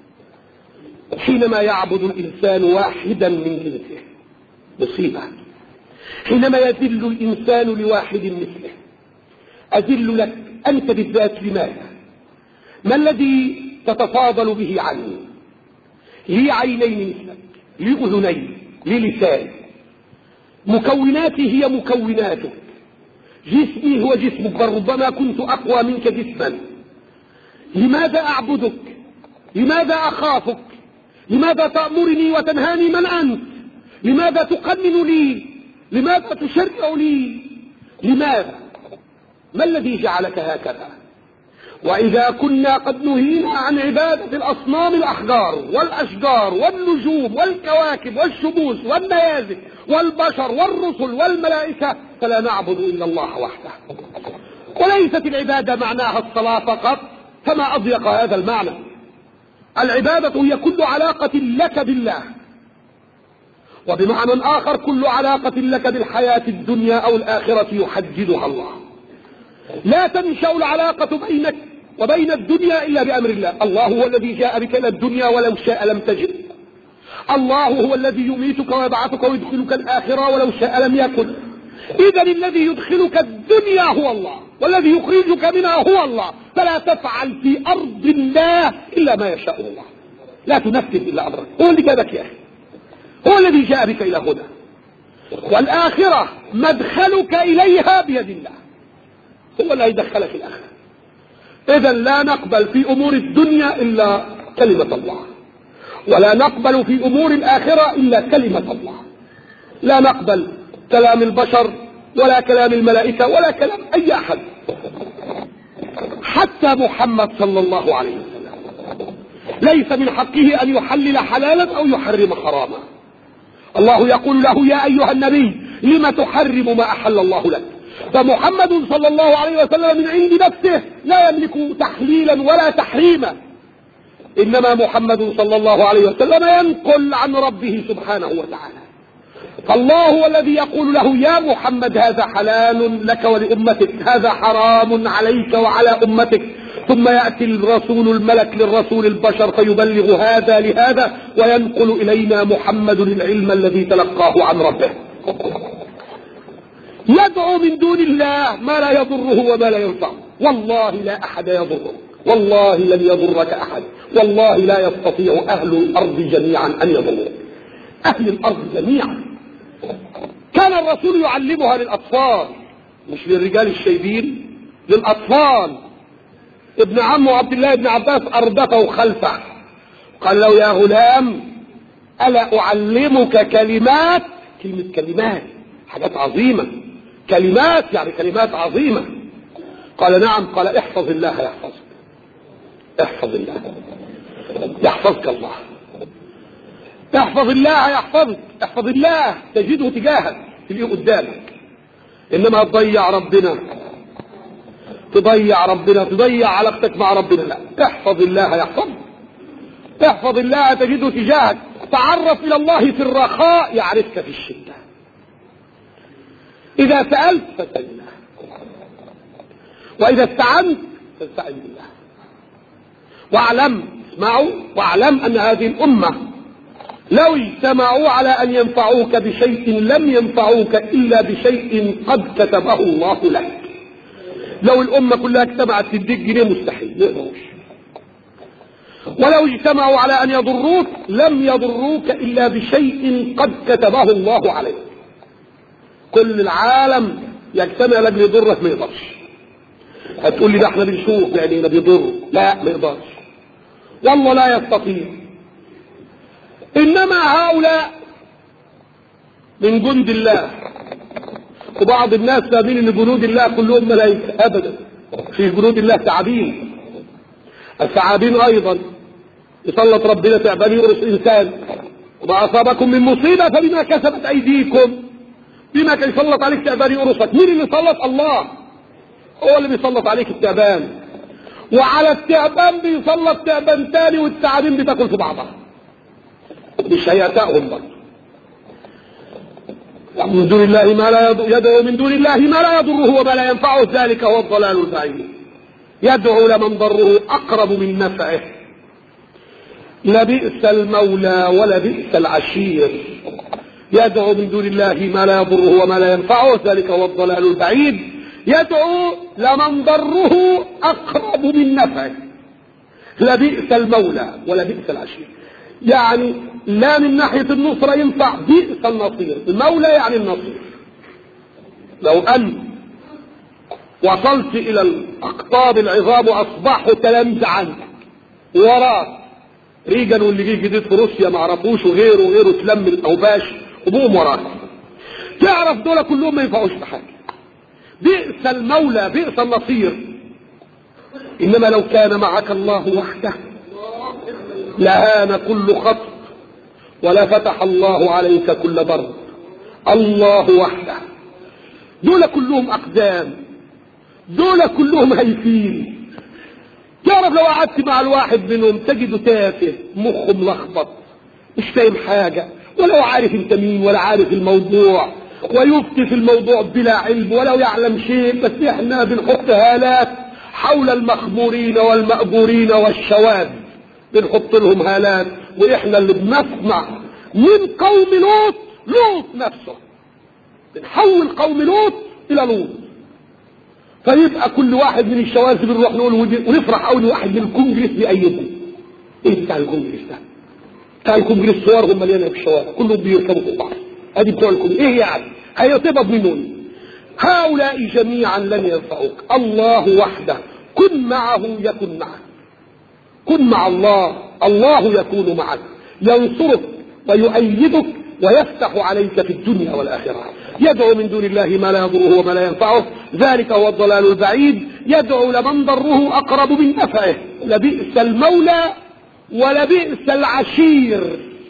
[SPEAKER 1] حينما يعبد الإنسان واحدا من جنسه مصيبة، حينما يذل الإنسان لواحد مثله. أذل لك أنت بالذات، لماذا؟ ما الذي تتفاضل به عني؟ لي عينين مثلك، لي أذنين، لي لسان، مكوناتي هي مكوناتك، جسمي هو جسمك، بل ربما كنت أقوى منك جسما. لماذا أعبدك؟ لماذا أخافك؟ لماذا تأمرني وتنهاني؟ من أنت؟ لماذا تقنن لي؟ لماذا تشرع لي؟ لماذا؟ ما الذي جعلك هكذا؟ وإذا كنا قد نهينا عن عبادة الأصنام، الأحجار والأشجار والنجوم والكواكب والشموس والنيازك والبشر والرسل والملائكة، فلا نعبد إلا الله وحده. وليست العبادة معناها الصلاة فقط، فما أضيق هذا المعنى. العبادة هي كل علاقة لك بالله، وبمعنى آخر كل علاقة لك بالحياة الدنيا أو الآخرة يحددها الله. لا تنشأ العلاقة بينك وبين الدنيا إلا بأمر الله. الله هو الذي جاء بك إلى الدنيا، ولو شاء لم تجد. الله هو الذي يميتك ويبعثك ويدخلك الآخرة، ولو شاء لم يكن. إذا الذي يدخلك الدنيا هو الله، والذي يخرجك منها هو الله. فلا تفعل في أرض الله إلا ما يشاء الله، لا تنفذ إلا أمره. هو اللي جابك يا أخي، هو الذي جاء بك إلى هدى. والآخرة مدخلك إليها بيد الله، هو اللي يدخلك الآخرة. إذا لا نقبل في أمور الدنيا إلا كلمة الله، ولا نقبل في أمور الآخرة إلا كلمة الله. لا نقبل كلام البشر ولا كلام الملائكة ولا كلام أي أحد، حتى محمد صلى الله عليه وسلم ليس من حقه أن يحلل حلالا أو يحرم حراما. الله يقول له: يا أيها النبي لم تحرم ما أحل الله لك. فمحمد صلى الله عليه وسلم من عند نفسه لا يملك تحليلا ولا تحريما، إنما محمد صلى الله عليه وسلم ينقل عن ربه سبحانه وتعالى. فالله هو الذي يقول له: يا محمد هذا حلال لك ولأمتك، هذا حرام عليك وعلى أمتك. ثم يأتي الرسول الملك للرسول البشر فيبلغ هذا لهذا، وينقل إلينا محمد العلم الذي تلقاه عن ربه. يدعو من دون الله ما لا يضره وما لا ينفعه. والله لا أحد يضره، والله لن يضرك أحد، والله لا يستطيع أهل الأرض جميعا أن يضروك، أهل الأرض جميعا. كان الرسول يعلمها للأطفال، مش للرجال الشيبين، للأطفال. ابن عمه عبد الله بن عباس أردفه خلفه، قال له: يا غلام ألا أعلمك كلمات؟ كلمة كلمات، حاجات عظيمة، كلمات يعني كلمات عظيمة. قال: نعم. قال: احفظ الله يحفظك، احفظ الله يحفظك الله، احفظ الله يحفظك، احفظ الله تجده تجاهك، تلاقيه قدامك. انما تضيع ربنا، تضيع علاقتك مع ربنا، لا، احفظ الله يحفظك، احفظ الله تجده تجاهك. تعرف الى الله في الرخاء يعرفك في الشدة. اذا سألت فاسأل الله، واذا استعنت فاستعن بالله. واعلم ان هذه الامة لو اجتمعوا على ان ينفعوك بشيء لم ينفعوك الا بشيء قد كتبه الله لك. لو الامة كلها اجتمعت تديك جنيه مستحيل، ما يقدروش. ولو اجتمعوا على ان يضروك لم يضروك الا بشيء قد كتبه الله عليك. كل العالم يجتمع لاجل يضرك، ما يقدرش. هتقول لي ده احنا بنشوف يعني ده بيضر، لا، ما يقدرش، والله لا يستطيع. إنما هؤلاء من جند الله. وبعض الناس فاهمين ان جنود الله كلهم ملائكة. ابدا، في جنود الله ثعابين. الثعابين ايضا يسلط ربنا ثعبان يقرص انسان. وما اصابكم من مصيبة فبما كسبت ايديكم. بما كان يسلط عليك ثعبان يقرصك. مين اللي سلط؟ الله هو اللي بيسلط عليك الثعبان. وعلى الثعبان بيسلط ثعبان تاني، والثعابين بتاكل في بعضها. مش هيأتأهم برضه. من دون الله ما لا يدعو من دون الله ما لا يضره وما لا ينفعه، ذلك هو الضلال البعيد. يدعو لمن ضره اقرب من نفعه. لبئس المولى ولبئس العشير. يدعو من دون الله ما لا يضره وما لا ينفعه، ذلك هو الضلال البعيد. يدعو لمن ضره اقرب من نفعه. لبئس المولى ولبئس العشير، يعني لا من ناحية النصرة ينفع، بئس النصير. المولى يعني النصير. لو أن وصلت إلى الأقطاب العظام وأصبحوا تلامذة عنك وراك، ريجن واللي جه جديد في روسيا ما عرفوش وغيره تلم الأوباش وبقوا وراك، تعرف دول كلهم ما ينفعوش بحاجة. بئس المولى بئس النصير. إنما لو كان معك الله وحده لهان كل خط ولا فتح الله عليك كل بر. الله وحده. دول كلهم أقدام، دول كلهم هيفين. تعرف لو قعدت مع الواحد منهم تجده تافه، مخه ملخبط، مش فاهم حاجة، ولو عارف انت مين ولا عارف الموضوع، ويفتي في الموضوع بلا علم ولو يعلم شيء. بس احنا بنحط هالات حول المخمورين والمأجورين والشواذ، بنحط لهم هالات. واحنا اللي بنسمع من قوم لوط نفسه، بنحول قوم لوط الى لوط. فيبقى كل واحد من الشواذ بنروح نقول ونفرح قوي واحد من الكونجرس بيأيده. ايه بتاع الكونجرس ده؟ بتاع الكونجرس صورهم مليانه في الشوارع، كلهم بيركبوا في بعض. ادي بتوع الكونجرس. ايه يعني؟ هيطبب منهم. هؤلاء جميعا لن ينفعوك. الله وحده كن معه يكن معك. كن مع الله، الله يكون معك، ينصرك ويؤيدك ويفتح عليك في الدنيا والآخرة. يدعو من دون الله ما لا يضره وما لا ينفعه، ذلك هو الضلال البعيد. يدعو لمن ضره أقرب من نفعه. لبئس المولى ولبئس العشير.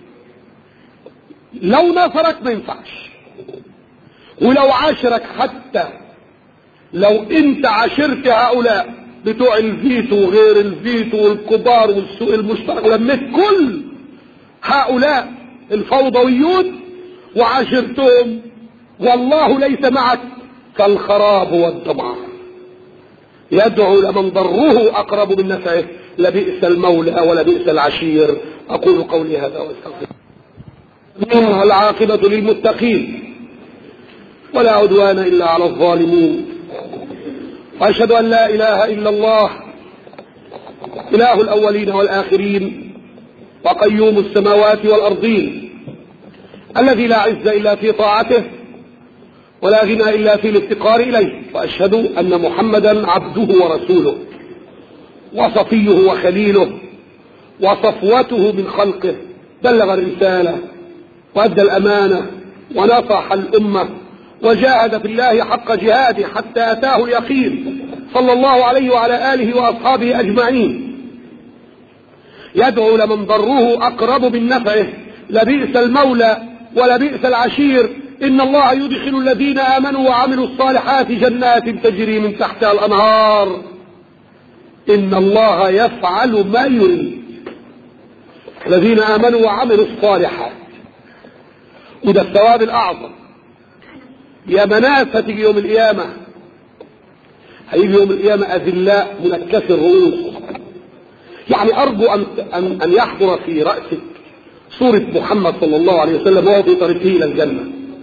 [SPEAKER 1] لو نصرك ما ينفعش، ولو عاشرك، حتى لو انت عاشرت هؤلاء بتوع الفيتو وغير الفيتو والكبار والسوق المشترك، ولميت كل هؤلاء الفوضويون وعاشرتهم والله ليس معك، كالخراب والدمار. يدعو لمن ضره أقرب من نفعه. لبئس المولى ولبئس العشير. أقول قولي هذا واستغفر الله. والعاقبة للمتقين ولا عدوان إلا على الظالمين. وأشهد أن لا إله إلا الله إله الأولين والآخرين وقيوم السماوات والأرضين، الذي لا عز إلا في طاعته ولا غنى إلا في الافتقار إليه. وأشهد أن محمدا عبده ورسوله وصفيه وخليله وصفوته من خلقه. بلغ الرسالة وأدى الأمانة ونصح الأمة وجاهد في الله حق جهاده حتى أتاه اليقين، صلى الله عليه وعلى آله وأصحابه أجمعين. يدعو لمن ضره أقرب من نفعه. لبئس المولى ولبئس العشير. إن الله يدخل الذين آمنوا وعملوا الصالحات جنات تجري من تحتها الأنهار. إن الله يفعل ما يريد. الذين آمنوا وعملوا الصالحات، وده الثواب الأعظم. يا مناس هتيجي يوم القيامة، هيجي يوم القيامة أذلاء منكسر الرؤوس. يعني أرجو أن يحضر في رأسك صورة محمد صلى الله عليه وسلم وهو في طريقه إلى الجنة،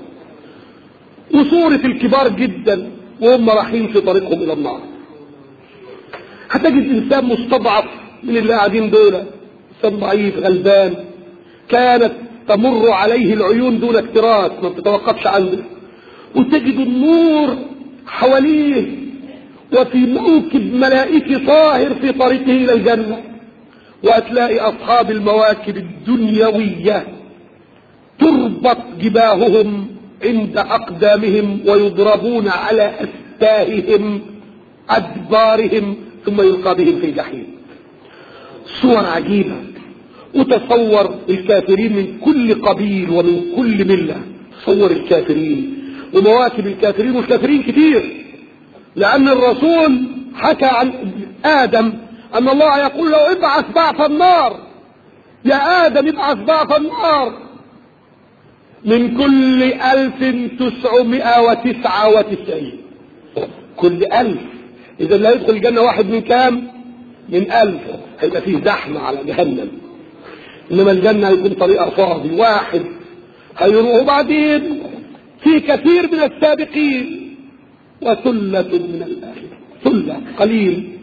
[SPEAKER 1] وصورة الكبار جدا وهم رايحين في طريقهم إلى النار. هتجد إنسان مستضعف من اللي قاعدين دول، إنسان ضعيف غلبان، كانت تمر عليه العيون دون اكتراث، ما بتتوقفش عنده، وتجد النور حواليه وفي موكب ملائكي طاهر في طريقه إلى الجنة. وهتلاقي أصحاب المواكب الدنيوية تربط جباههم عند أقدامهم ويضربون على أستاههم أدبارهم ثم يلقى بهم في الجحيم. صور عجيبة. وتصور الكافرين من كل قبيل ومن كل ملة. تصور الكافرين ومواكب الكافرين، والكافرين كتير، لأن الرسول حكى عن آدم أن الله يقول له ابعث ضعف النار، يا آدم ابعث ضعف النار، من كل 1999 كل 1000. إذا لا يدخل الجنة واحد من كام؟ من 1000. هيبقى فيه زحمة على جهنم، إنما الجنة هيكون طريقة فاضي واحد هيروح. بعدين في كثير من السابقين وثلة من الآخرين، ثلة قليل.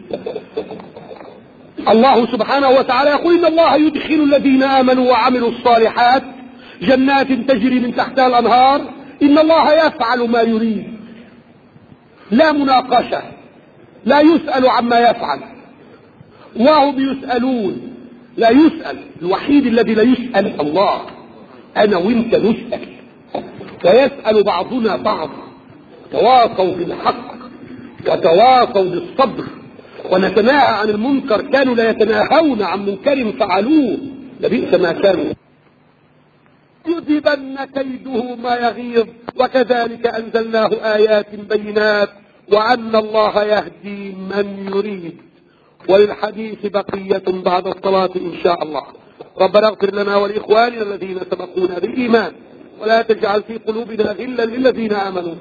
[SPEAKER 1] الله سبحانه وتعالى يقول إن الله يدخل الذين آمنوا وعملوا الصالحات جنات تجري من تحتها الأنهار، إن الله يفعل ما يريد، لا مناقشة، لا يسأل عما يفعل وهم يسألون. لا يسأل، الوحيد الذي لا يسأل الله. أنا وإنت نسأل، ويسأل بعضنا بعضا. تواصوا بالحق وتواصوا بالصبر، ونتناهى عن المنكر. كانوا لا يتناهون عن منكر فعلوه، لبئس ما كانوا. يذهبن كيده ما يغيظ، وكذلك أنزلناه آيات بينات وأن الله يهدي من يريد. وللحديث بقية بعد الصلاة إن شاء الله. ربنا اغفر لنا ولإخواننا الذين سبقونا بالإيمان، ولا تجعل في قلوبنا غلا للذين آمنوا.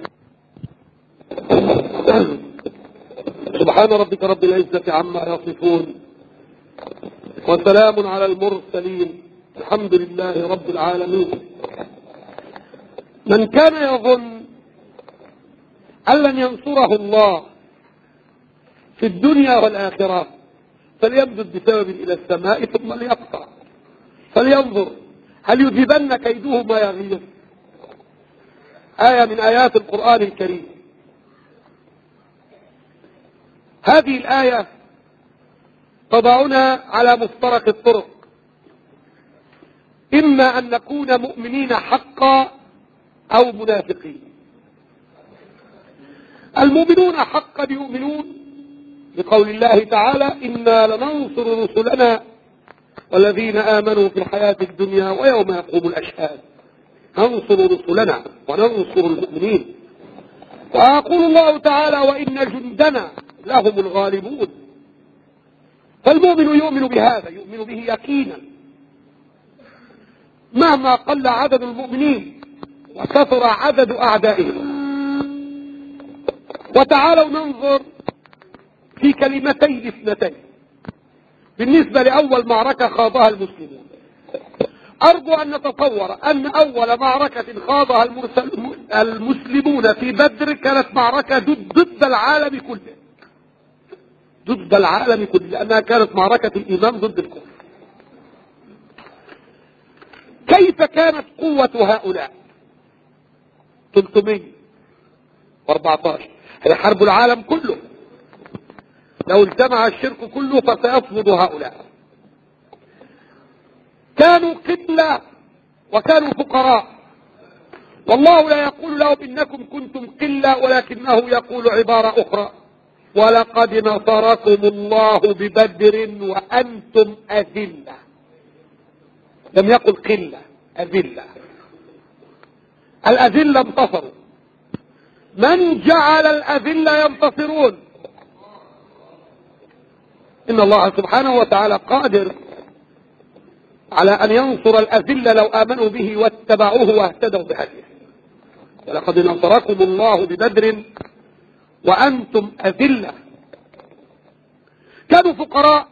[SPEAKER 1] سبحان ربك رب العزة عما يصفون، وسلام على المرسلين، الحمد لله رب العالمين. من كان يظن أن لن ينصره الله في الدنيا والآخرة فليمدد بسبب إلى السماء ثم ليقطع، فلينظر هل يذهبن كيده ما يغيظ. آية من آيات القرآن الكريم. هذه الآية تضعنا على مفترق الطرق، إما أن نكون مؤمنين حقا أو منافقين. المؤمنون حقا يؤمنون بقول الله تعالى إنا لننصر رسلنا والذين آمنوا في الحياة الدنيا ويوم يقوم الأشهاد. ننصر رسلنا وننصر المؤمنين. ويقول الله تعالى وإن جندنا لهم الغالبون. فالمؤمن يؤمن بهذا، يؤمن به يقينا مهما قل عدد المؤمنين وكثر عدد أعدائهم. وتعالوا ننظر في كلمتين اثنتين بالنسبة لأول معركة خاضها المسلمون. أرجو أن نتصور أن أول معركة خاضها المسلمون في بدر كانت معركة ضد العالم كله، ضد العالم كله، لأنها كانت معركة الإيمان ضد الكفر. كيف كانت قوة هؤلاء؟ 314. هي حرب العالم كله، لو اجتمع الشرك كله فسيصمد هؤلاء. كانوا قلة وكانوا فقراء، والله لا يقول لهم إنكم كنتم قلة، ولكنه يقول عبارة أخرى ولقد نصركم الله ببدر وأنتم أذلة. لم يقل قلة، أذلة. الأذلة انتصروا. من جعل الأذلة ينتصرون؟ إن الله سبحانه وتعالى قادر على أن ينصر الأذلة لو آمنوا به واتبعوه واهتدوا بهديه. ولقد نصركم الله ببدر وأنتم أذلة. كانوا فقراء،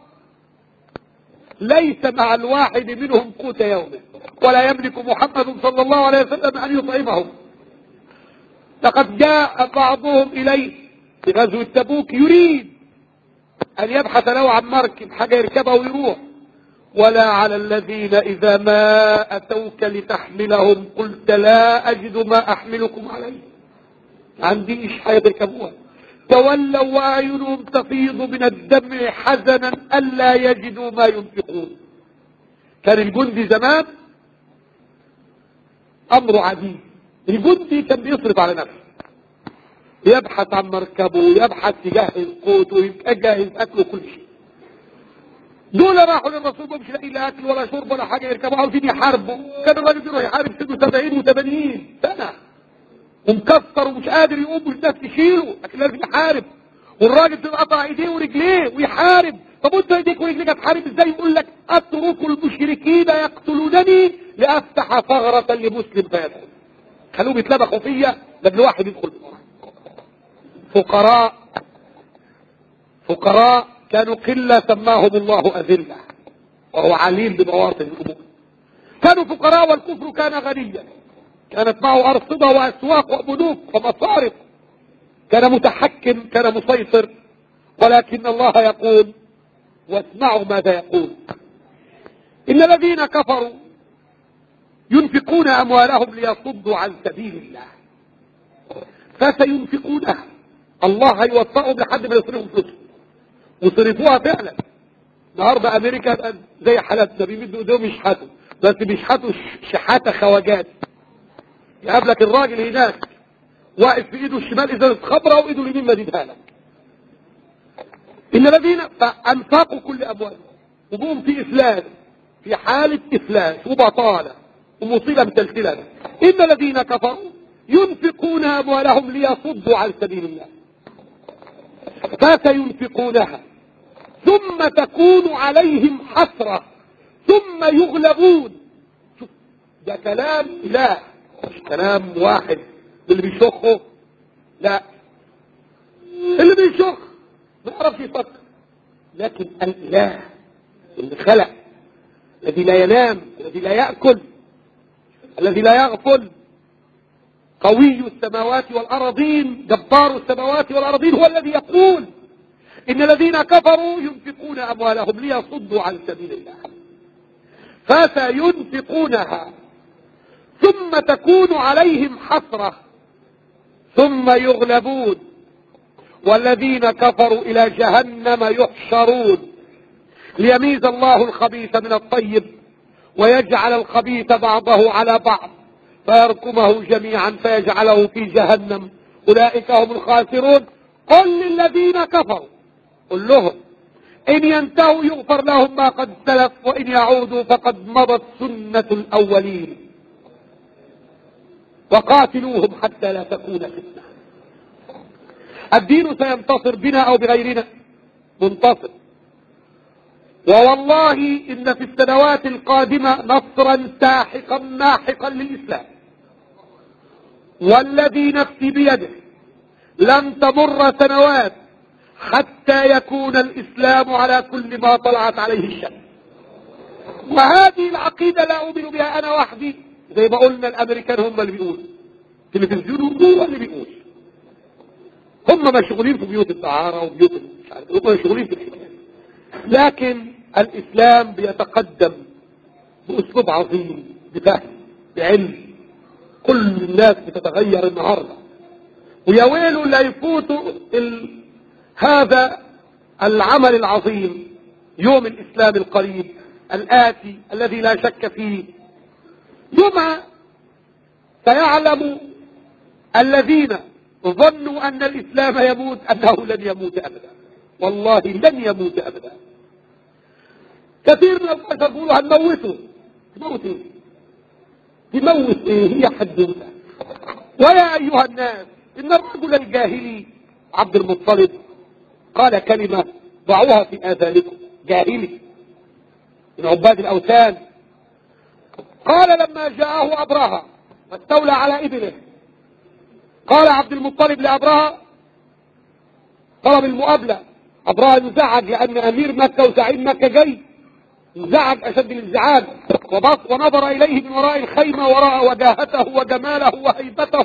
[SPEAKER 1] ليس مع الواحد منهم قوت يومه، ولا يملك محمد صلى الله عليه وسلم أن يطعمهم. لقد جاء بعضهم إليه في غزوة تبوك يريد أن يبحث له عن مركب حاجة يركبه ويروح، ولا على الذين إذا ما أتوك لتحملهم قلت لا أجد ما أحملكم عليه، عنديش حاجة تركبوها. تولوا وأعينهم تفيض من الدمع حزنا ألا يجدوا ما ينفقون. كان الجندي زمان أمره عجيب. الجندي كان بيصرف على نفسه، يبحث عن مركبه، يبحث يجهز قوته، يبقى جاهز أكله كل شيء. دول راحوا للرسول ما مش لاقي لا أكل ولا شرب ولا حاجة يركبوا، عاوزين يحاربوا. كان الراجل يروح يحارب سنه 70 و80 سنة ومكسر ومش قادر يقوم والناس تشيله، لكن لازم يحارب. والراجل تنقطع ايديه ورجليه ويحارب. طب انت ايديك ورجليك هتحارب ازاي؟ يقول لك اترك المشركين يقتلونني لافتح ثغرة لمسلم فيدخل. خلوهم يتلبخوا فيا لما واحد يدخل. فقراء كانوا قلة سماهم الله أذلة، وهو عليم بمواطن الأمور. كانوا فقراء والكفر كان غنيا، كانت معه أرصدة وأسواق وبنوك ومصارف، كان متحكم، كان مسيطر. ولكن الله يقول، واسمعوا ماذا يقول: إن الذين كفروا ينفقون أموالهم ليصدوا عن سبيل الله فسينفقونها. الله هيوفقهم لحد ما يصرفوا فلوسهم، وصرفوها فعلا. النهارده امريكا زي حالاتنا بيمدوا ايديهم يشحتوا، بس بيشحتوا شحاته خواجات. يقابلك الراجل هناك واقف في ايده الشمال ازازه خمره وايده اليمين مديدها لك. ان الذين فانفقوا كل اموالهم وجوهم في افلاس، في حاله افلاس وبطاله ومصيبه متلتله. ان الذين كفروا ينفقون اموالهم ليصدوا عن سبيل الله فسينفقونها ثم تكون عليهم حسرة ثم يغلبون. شوف ده كلام إله، مش كلام واحد اللي بيشخه. لا، اللي بيشخ ما يعرفش يفكر، لكن الإله اللي خلق، الذي لا ينام، الذي لا يأكل، الذي لا يغفل، قوي السماوات والأرضين، جبار السماوات والأرضين، هو الذي يقول: إن الذين كفروا ينفقون أموالهم ليصدوا عن سبيل الله فسينفقونها ثم تكون عليهم حسرة ثم يغلبون والذين كفروا إلى جهنم يحشرون ليميز الله الخبيث من الطيب ويجعل الخبيث بعضه على بعض فيركمه جميعا فيجعله في جهنم أولئك هم الخاسرون. قل للذين كفروا، قل لهم: إن ينتهوا يغفر لهم ما قد سلف وإن يعودوا فقد مضت سنة الأولين وقاتلوهم حتى لا تكون فتنة. الدين سينتصر بنا أو بغيرنا، منتصر. ووالله إن في السنوات القادمة نصرا ساحقا ماحقا للإسلام، والذي نفسي بيده لن تمر سنوات حتى يكون الإسلام على كل ما طلعت عليه الشمس. وهذه العقيدة لا أؤمن بها أنا وحدي، زي ما قلنا الأمريكان هم اللي بيقولوا، تلفزيون هو اللي بيقول، هم مشغولين في بيوت الدعارة وبيوت مش عارف، هم مشغولين في الحكاية. لكن الإسلام بيتقدم بأسلوب عظيم، بفهم، بعلم. كل الناس بتتغير النهارده، ويا ويله لا يفوتوا هذا العمل العظيم، يوم الإسلام القريب الآتي الذي لا شك فيه. يوم سيعلم الذين ظنوا أن الإسلام يموت أنه لن يموت أبدا، والله لن يموت أبدا. كثير من البشر يقولوا هنموته. تموت ايه؟ تموت ايه؟ هي حدوته. ويا أيها الناس، إن الرجل الجاهلي عبد المطلب قال كلمة ضعوها في آذانكم، جاهلي من عباد الأوثان. قال لما جاءه أبرهة واستولى على إبله، قال عبد المطلب لأبرهة، طلب المقابلة. أبرهة انزعج لأن أمير مكة وزعيم مكة جاي، انزعج أشد الانزعاج، وبص ونظر إليه من وراء الخيمة، وراء وجاهته وجماله وهيبته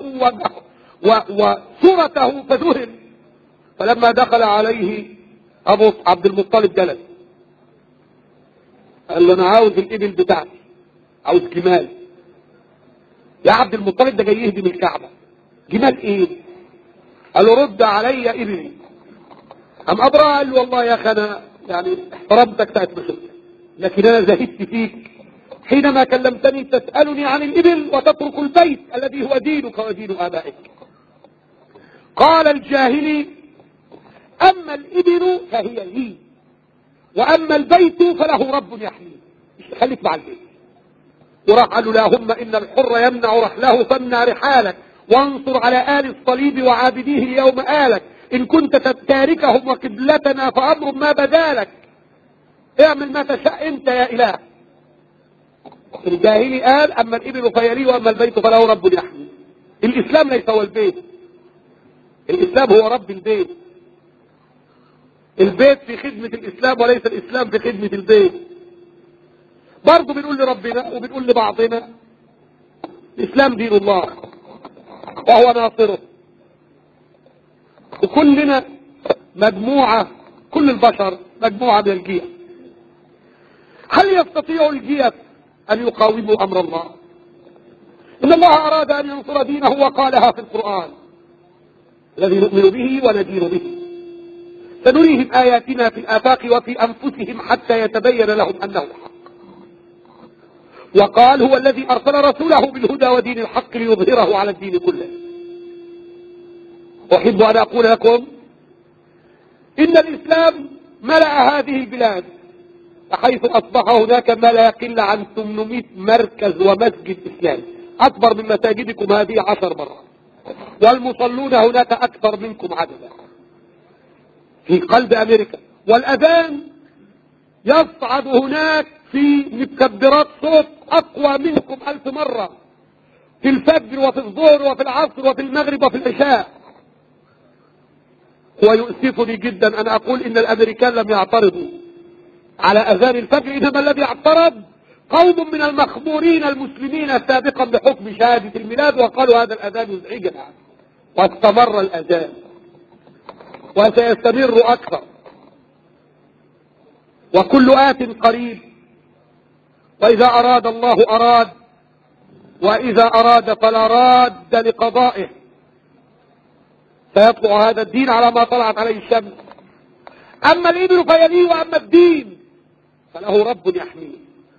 [SPEAKER 1] وصورته فذهل. فلما دخل عليه أبو عبد المطلب جلس، قال له: أنا عاوز الإبل بتاعتي، عاوز جمال. يا عبد المطلب ده جاي يهدم الكعبة. جمال إيه؟ قال له رد علي ابني. أم أبرهة قال له والله يا أخي أنا يعني احترمتك ساعة ما شفتك، لكن أنا زهدت فيك حينما كلمتني تسألني عن الإبل وتترك البيت الذي هو دينك ودين آبائك. قال الجاهلي أما الإبل فهي لي، وأما البيت فله رب يحميه، خليك مع البيت. وراح قال له اللهم إن الحر يمنع رحله فامنع رحالك، وانصر على آل الصليب وعابديه اليوم آلك، إن كنت تاركهم وقبلتنا فأمر ما بدالك، اعمل ما تشاء أنت يا إله. الجاهلي قال أما الإبل فهي لي وأما البيت فله رب يحميه. الإسلام ليس هو البيت، الإسلام هو رب البيت. البيت في خدمة الإسلام وليس الإسلام في خدمة البيت. برضه بنقول لربنا وبنقول لبعضنا الإسلام دين الله وهو ناصره، وكلنا مجموعة، كل البشر مجموعة من الجيش. هل يستطيع الجيش أن يقاوموا أمر الله؟ إن الله أراد أن ينصر دينه وقالها في القرآن الذي نؤمن به وندين به، سنريهم آياتنا في الآفاق وفي أنفسهم حتى يتبين لهم أنه الحق. وقال هو الذي أرسل رسوله بالهدى ودين الحق ليظهره على الدين كله. أحب أن أقول لكم إن الإسلام ملأ هذه البلاد، حيث أصبح هناك ما لا يقل عن 800 مركز ومسجد إسلامي أكبر من مساجدكم هذه 10 مرات، والمصلون هناك أكثر منكم عددا في قلب أمريكا. والأذان يصعد هناك في مكبرات صوت أقوى منكم 1000 مرة، في الفجر وفي الظهر وفي العصر وفي المغرب وفي العشاء. ويؤسفني جدا أن أقول إن الأمريكان لم يعترضوا على أذان الفجر، إنما الذي اعترض قوم من المخمورين المسلمين سابقا بحكم شهادة الميلاد، وقالوا هذا الأذان يزعجنا، واستمر الأذان وسيستمر أكثر، وكل آت قريب. وإذا أراد الله أراد، وإذا أراد فلا راد لقضائه. سيطلع هذا الدين على ما طلعت عليه الشمس. أما الإبل فيليه، وأما الدين فله رب يحميه.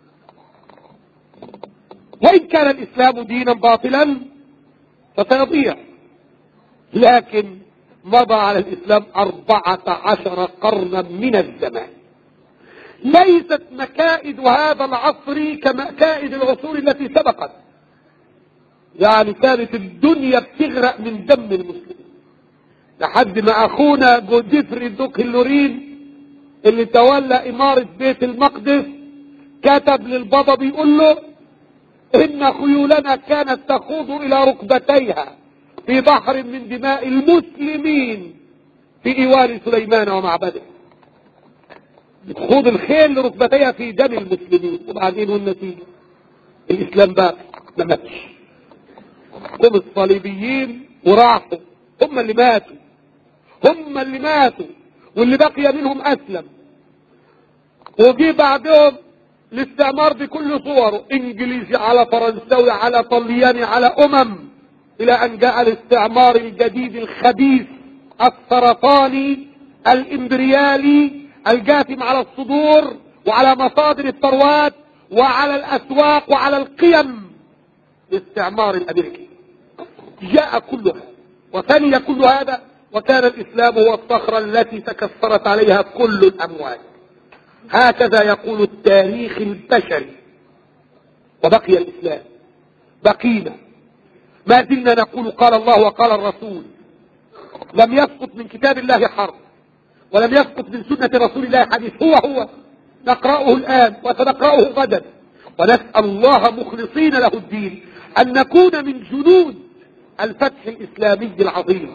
[SPEAKER 1] وإن كان الإسلام دينا باطلا فسيضيع، لكن مضى على الإسلام 14 قرنا من الزمان. ليست مكائد هذا العصر كمكائد العصور التي سبقت، يعني كانت الدنيا بتغرق من دم المسلمين، لحد ما أخونا جودفري دوكلورين اللي تولى إمارة بيت المقدس كتب للبابا بيقول له إن خيولنا كانت تخوض إلى ركبتيها في بحر من دماء المسلمين في إيوان سليمان ومعبده. بتخوض الخيل لركبتيها في دم المسلمين، وبعدين والنتيجة الإسلام باقي ما ماتش. هم الصليبيين وراحوا، هم اللي ماتوا، واللي بقي منهم أسلم. وجي بعدهم الاستعمار بكل صوره، انجليزي على فرنساوي على طلياني على الى ان جاء الاستعمار الجديد الخبيث السرطاني الامبريالي الجاثم على الصدور وعلى مصادر الثروات وعلى الاسواق وعلى القيم. الاستعمار الامريكي جاء كلها وثني كل هذا، وكان الاسلام هو الصخرة التي تكسرت عليها كل الاموال. هكذا يقول التاريخ البشري، وبقي الإسلام، بقينا ما زلنا نقول قال الله وقال الرسول. لم يسقط من كتاب الله حرف، ولم يسقط من سنة رسول الله حديث، هو نقرأه الآن وسنقرأه غدا، ونسأل الله مخلصين له الدين أن نكون من جنود الفتح الإسلامي العظيم.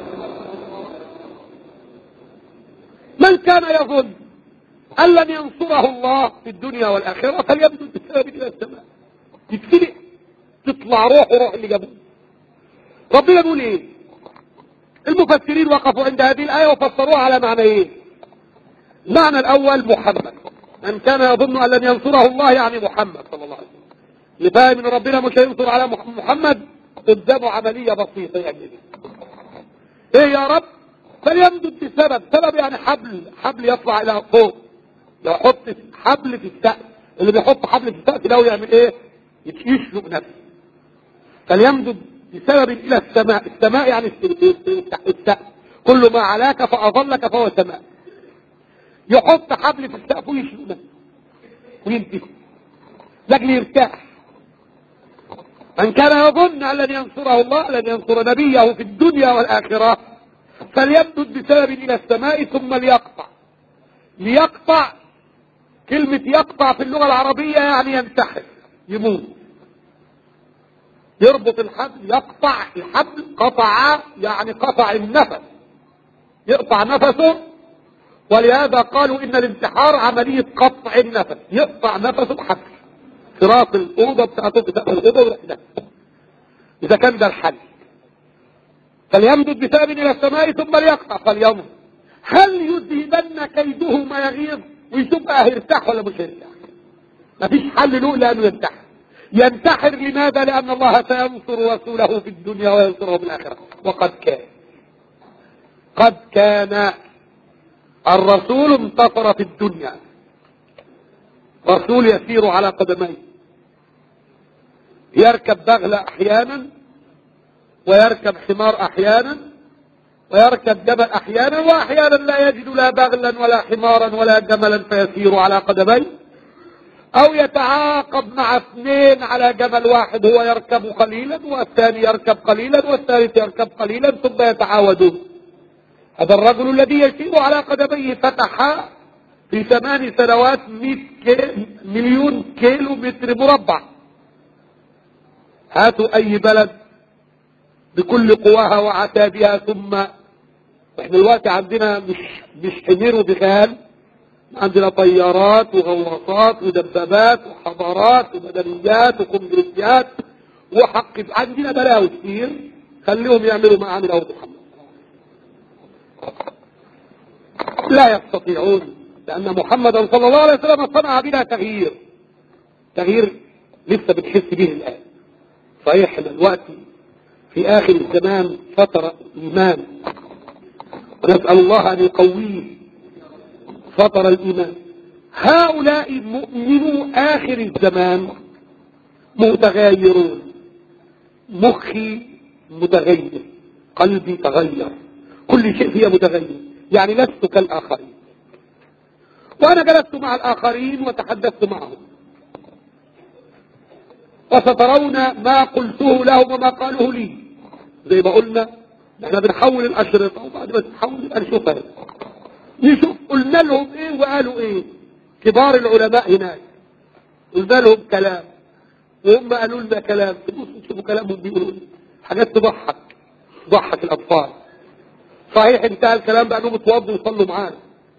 [SPEAKER 1] من كان يظن أن لن ينصره الله في الدنيا والآخرة فليبدو بالسبب إلى السماء، يتفلق تطلع روح اللي جابوه. ربنا يقول إيه؟ المفسرين وقفوا عند هذه الآية وفسروها على معنى إيه؟ المعنى الأول محمد، من كان يظن أن لن ينصره الله يعني محمد صلى الله عليه وسلم. اللي فاهم إن ربنا مش هينصر على محمد قدامه عملية بسيطة يعني. ايه يا رب؟ فليمدد بسبب، سبب يعني حبل يطلع الى فوق. لو حط حبل في السقف، اللي بيحط حبل في السقف ده يعمل ايه؟ يشلق نفسه. فليمدد بسبب الى السماء، السماء يعني السقف، كل ما علاك فاظلك فهو سماء. يحط حبل في السقف ويشلق نفسه وينتهي لاجل يرتاح. من كان يظن ان لن ينصره الله، لن ينصر نبيه في الدنيا والاخره، فليمدد بسبب الى السماء ثم ليقطع. كلمة يقطع في اللغة العربية يعني ينتحر، يموت. يربط الحبل، يقطع الحبل، قطع يعني قطع النفس، يقطع نفسه. ولهذا قالوا ان الانتحار عملية قطع النفس، يقطع نفسه بحبل فراق الأوضة بتاعته، الأوضة إذا كان ده الحل. فليمدد بسبب إلى السماء ثم ليقطع فلينظر هل يذهبن كيده ما يغيظ، ويشوف هيرتاح ولا مش هيرتاح. مفيش حل له إلا أنه ينتحر. لماذا؟ لأن الله سينصر رسوله في الدنيا وينصره في الآخرة. وقد كان الرسول انتصر في الدنيا. رسول يسير على قدميه، يركب بغلة أحيانا، ويركب حمار أحيانا، ويركب جمل أحيانا، وأحيانا لا يجد لا بغلا ولا حمارا ولا جملا فيسير على قدميه، أو يتعاقب مع اثنين على جمل واحد، هو يركب قليلا والثاني يركب قليلا والثالث يركب قليلا ثم يتعاودون. هذا الرجل الذي يسير على قدميه فتح في 8 سنوات 100 مليون كيلو متر مربع. هاتوا أي بلد بكل قواها وعتابها، ثم احنا دلوقتي عندنا مش حمير وبخال، عندنا طيارات وغواصات ودبابات وحضارات ومدنيات وكمبيوترات عندنا بلاوي كتير. خليهم يعملوا ما عمل محمد. لا يستطيعون، لأن محمدا صلى الله عليه وسلم صنع بنا تغيير لسه بنحس به الآن. صحيح احنا دلوقتي في آخر الزمان فترة إيمان، ونسأل الله أن يقويه فترة الإيمان. هؤلاء مؤمنو آخر الزمان متغيرون، مخي متغير، قلبي تغير، كل شيء فيه متغير، يعني لست كالآخرين. وأنا جلست مع الآخرين وتحدثت معهم، وسترون ما قلته لهم وما قالوه لي. زي ما قلنا احنا بنحول الأشرطة، وبعد ما تحول نشوفها، نشوف قلنا لهم ايه وقالوا ايه. كبار العلماء هناك قلنا لهم كلام وهم قالوا لنا كلام، تشوفوا كلامهم بيقولوا ايه، حاجات تضحك الأطفال. صحيح انتهى الكلام بأنهم اتوضوا وصلوا معانا،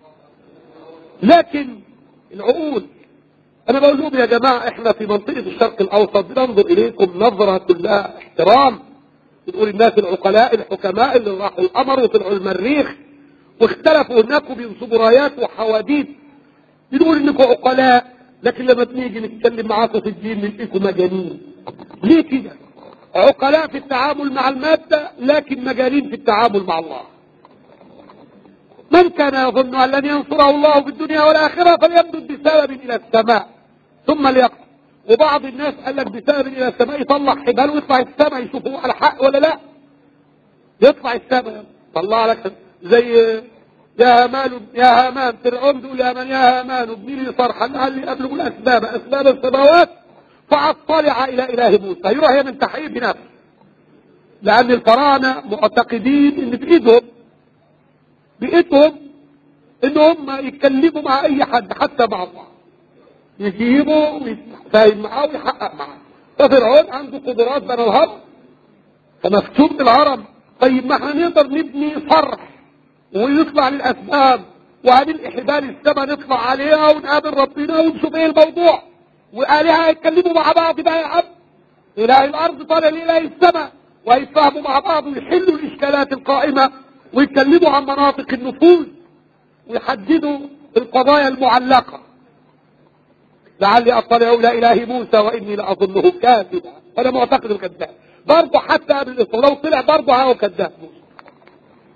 [SPEAKER 1] لكن العقول، انا بقول لهم يا جماعة احنا في منطقة الشرق الاوسط بننظر اليكم نظرة كلها احترام. بنقول الناس العقلاء الحكماء اللي راحوا القمر وطلعوا المريخ واختلفوا هناك وبينصبوا رايات وحواديت، بنقول انكم عقلاء، لكن لما بنيجي نتكلم معاكم في الدين نلاقيكم مجانين. ليه كده؟ عقلاء في التعامل مع المادة لكن مجانين في التعامل مع الله. من كان يظن أن لن ينصره الله في الدنيا والآخرة فليمدد بسبب إلى السماء ثم ليقطع. وبعض الناس قال لك بسبب إلى السماء يطلع حبال ويطلع السماء، يشوفوا على حق ولا لا. يطلع السماء طلع لك زي يا هامان فرعون بيقول يا هامان يا هامان ابني لي صرحا لعلي أبلغ أسباب السماوات فأطلع إلى إله موسى. يروح هي من تحقيق بنفسه، لأن الفراعنة معتقدين إن بإيدهم إن هم يتكلموا مع أي حد حتى مع الله، يجيبوا ويتفاهم معاه ويحقق معاه. ففرعون عنده قدرات بنى الهرم فمفتون الهرم. طيب ما احنا نقدر نبني صرح ويطلع للأسباب وهنلقي حبال السماء نطلع عليها ونقابل ربنا ونشوف ايه الموضوع، وآلهة يتكلموا مع بعض بقى يا عم. إله الأرض طالع لإله السماء ويتفاهموا مع بعض ويحلوا الإشكالات القائمة ويتكلموا عن مناطق النفوذ ويحددوا القضايا المعلقة. لعلي أطلع إلى إله موسى وإني لأظنه كاذبا. أنا معتقد الكذاب برضه، حتى قبل الإسلام لو طلع برضه هو كذاب موسى.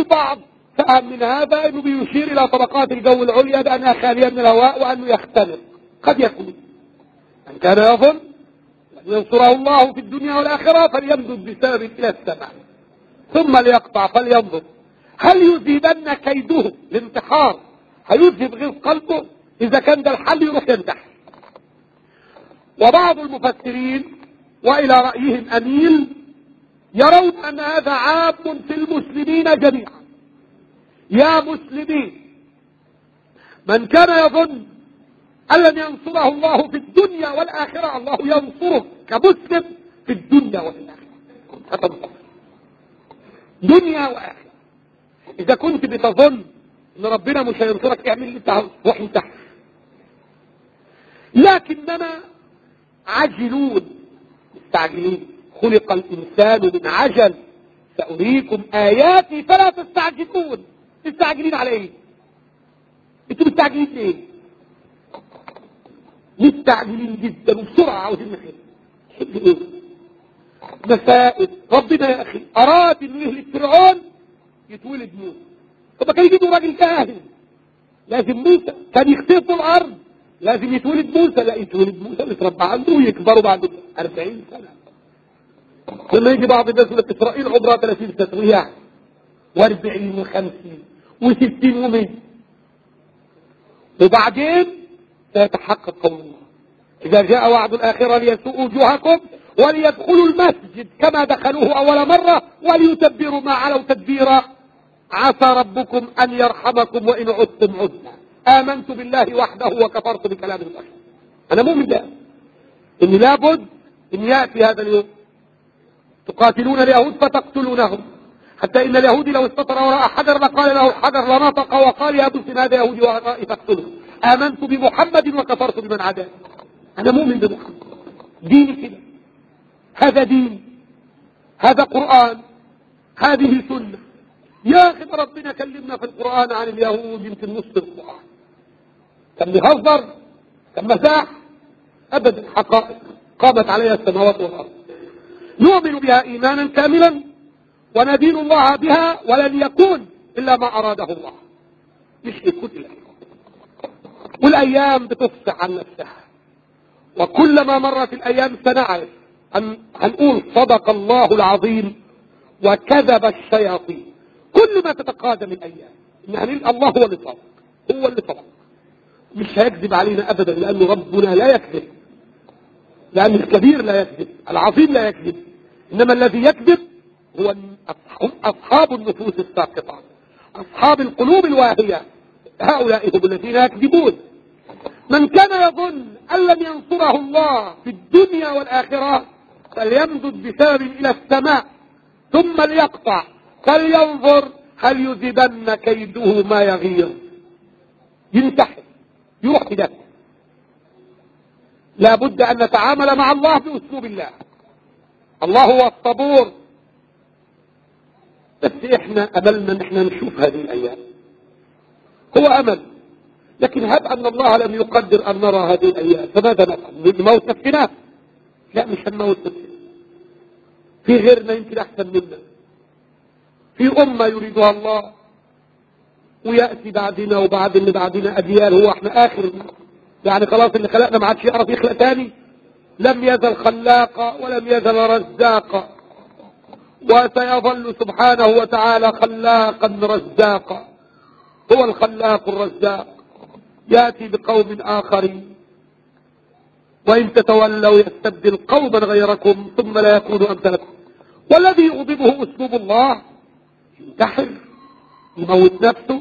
[SPEAKER 1] البعض فهم من هذا انه بيشير الى طبقات الجو العليا بانها خالية من الهواء وانه يختنق. قد يكون من كان يظن ان ينصره الله في الدنيا والاخرة فليمدد بسبب الى السماء ثم ليقطع فلينظر هل يذهبن كيده الانتحار، هيذهب غيظ قلبه؟ اذا كان ده الحل يروح ينتحر. وبعض المفسرين والى رأيهم اميل يرون ان هذا عام في المسلمين جميعا. يا مسلمين، من كان يظن ان لن ينصره الله في الدنيا والاخرة، الله ينصرك كمسلم في الدنيا والاخرة، دنيا واخرة. اذا كنت بتظن ان ربنا مش هينصرك اعمل اللي انت عاوزه، روح انتحر. لكننا عاجلون مستعجلين، خلق الانسان من عجل، سأريكم آياتي فلا تستعجلون. مستعجلين على ايه؟ انتوا مستعجلين ليه؟ مستعجلين جدا وبسرعة عاوزين نخير. تحب ايه؟ مسائل ربنا يا اخي اراد انه يهلك فرعون يتولد موسى. طب كان يجيبوا راجل كاهن، لازم موسى كان يختفوا الارض، لازم يتولد موسى. لا، يتولد موسى ويتربى عنده ويكبروا بعد 40 سنة. لما يجي بعض الناس يقول لك اسرائيل عمرها 30 سنة ويعني و40 و50 و60 و100، وبعدين سيتحقق قول الله إذا جاء وعد الآخرة ليسوءوا وجوهكم وليدخلوا المسجد كما دخلوه أول مرة وليتبروا ما علوا تدبيرا عسى ربكم أن يرحمكم وإن عدتم عدنا. آمنت بالله وحده وكفرت بكلام البشر. أنا مؤمن ده إن لابد إن يأتي هذا اليوم تقاتلون اليهود فتقتلونهم، حتى إن اليهودي لو استطر وراء حجر لقال له الحجر لنطق وقال يا مسلم هذا يهودي ورائي فاقتله. آمنت بمحمد وكفرت بمن عداه. أنا مؤمن بمحمد، ديني كده، هذا دين، هذا قرآن، هذه سنة. يا أخي ربنا كلمنا في القرآن عن اليهود يمكن نص القرآن. كان بيهزر؟ كان مزاح؟ أبدا، حقائق قامت عليها السماوات والأرض. نؤمن بها إيمانا كاملا وندين الله بها، ولن يكون إلا ما أراده الله، مش يكون إلا. والأيام بتفصح عن نفسها، وكلما مرت الأيام سنعرف هنقول صدق الله العظيم وكذب الشياطين. كل ما تتقادم الأيام يعني الله هو اللي صدق، هو اللي صدق، مش هيكذب علينا أبدا، لأنه ربنا لا يكذب، لأن الكبير لا يكذب، العظيم لا يكذب، إنما الذي يكذب هو أصحاب النفوس الساقطة، أصحاب القلوب الواهية، هؤلاء هم الذين يكذبون. من كان يظن أن لن ينصره الله في الدنيا والآخرة فليمدد بسبب إلى السماء ثم ليقطع فلينظر هل يذهبن كيده ما يغيظ. ينتحر، يروح كده. لا بد أن نتعامل مع الله بأسلوب الله. الله هو الصبور، بس احنا أملنا ان احنا نشوف هذه الأيام، هو أمل، لكن هب أن الله لم يقدر أن نرى هذه الأيام فماذا نفعل؟ نموت نفسنا؟ لا، مش هنموت نفسنا، في غيرنا يمكن أحسن منا، في أمة يريدها الله ويأتي بعدنا وبعد اللي بعدنا أجيال، هو احنا آخر يعني خلاص اللي خلقنا ما عادش يعرف يخلق تاني. لم يزل خلاقا ولم يزل رزاقا، وسيظل سبحانه وتعالى خلاقا رزاقا، هو الخلاق الرزاق. يأتي بقوم آخرين وإن تتولوا يستبدل قوما غيركم ثم لا يكونوا أمثالكم. والذي يغضبه أسلوب الله ينتحر، يموت نفسه.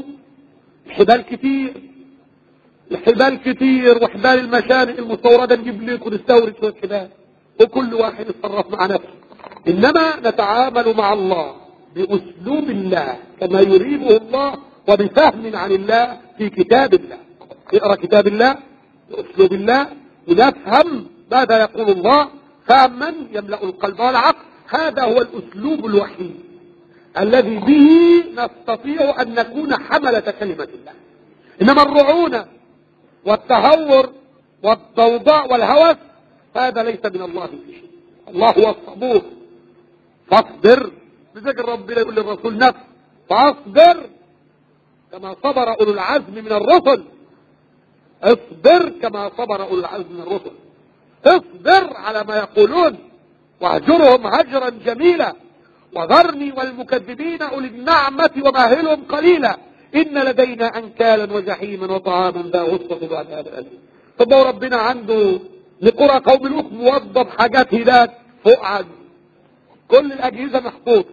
[SPEAKER 1] الحبال كتير وحبال المشانق المستوردة نجيب لك ونستورد شوية حبال وكل واحد يتصرف مع نفسه. إنما نتعامل مع الله بأسلوب الله كما يريده الله وبفهم عن الله في كتاب الله. اقرأ كتاب الله بأسلوب الله ونفهم ماذا يقول الله فهما يملأ القلب والعقل. هذا هو الأسلوب الوحيد الذي به نستطيع أن نكون حملة كلمة الله. إنما الرعونة والتهور والضوضاء والهوس هذا ليس من الله في شيء. الله هو الصبور، فاصبر. لذلك ربنا يقول للرسول نفس فاصبر كما صبر أولو العزم من الرسل. اصبر كما صبر أولو العزم من الرسل. اصبر على ما يقولون واهجرهم هجرا جميلا وذرني والمكذبين أولي النعمة ومهلهم قليلا إن لدينا أنكالا وجحيما وطعاما ذا غصة وعذاب أليم. طب ربنا عنده لقرى قوم لوط موظف حاجات هناك فوق عنه، كل الأجهزة محطوطة،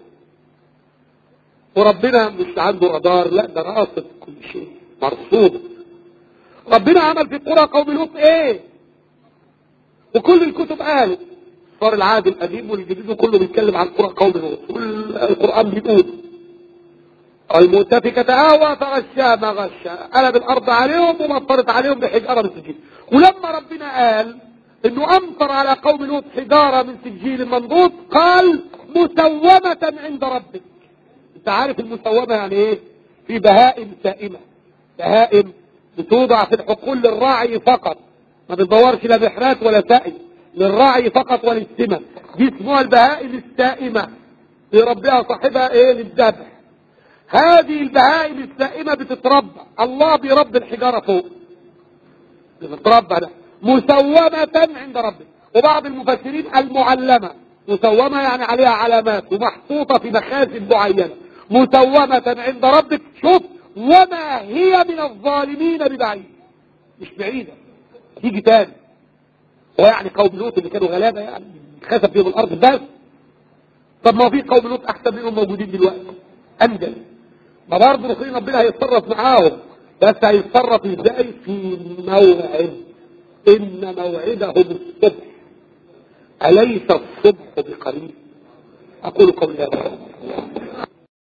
[SPEAKER 1] وربنا مش عنده رادار، لا ده راصد كل شيء مرصود. ربنا عمل في قرى قوم لوط ايه؟ وكل الكتب قالت، صار العهد القديم والجديد كله بيتكلم عن قرى قوم لوط، والقرآن بيقول المؤتفكة أهوى فغشاها ما غشاها، قلب الأرض عليهم ومطرت عليهم بحجارة من سجيل. ولما ربنا قال إنه أمطر على قوم لوط حجارة من سجيل منضود قال مسومة عند ربك. أنت عارف المسومة يعني إيه؟ في بهائم سائمة، بهائم بتوضع في الحقول للراعي فقط، ما بتدورش لا بحرات ولا سائل، للراعي فقط وللسمة، دي اسمها البهائم السائمة يربيها صاحبها إيه؟ للذبح. هذه البهائم السائمة بتتربى، الله بيربي الحجارة فوق بتتربى، ده مسومة عند ربك. وبعض المفسرين المعلمة، مسومة يعني عليها علامات ومحطوطة في مخازن معينة، مسومة عند ربك. شوف، وما هي من الظالمين ببعيد، مش بعيدة، تيجي تاني. هو يعني قوم لوط اللي كانوا غلابة يعني خسف فيهم الأرض بس؟ طب ما في قوم لوط أحسن منهم موجودين دلوقتي أنجل، ما برضه ربنا هيتصرف معاهم، بس هيتصرف ازاي؟ في موعد، إن موعدهم الصبح، أليس الصبح بقريب؟ أقول قولي هذا.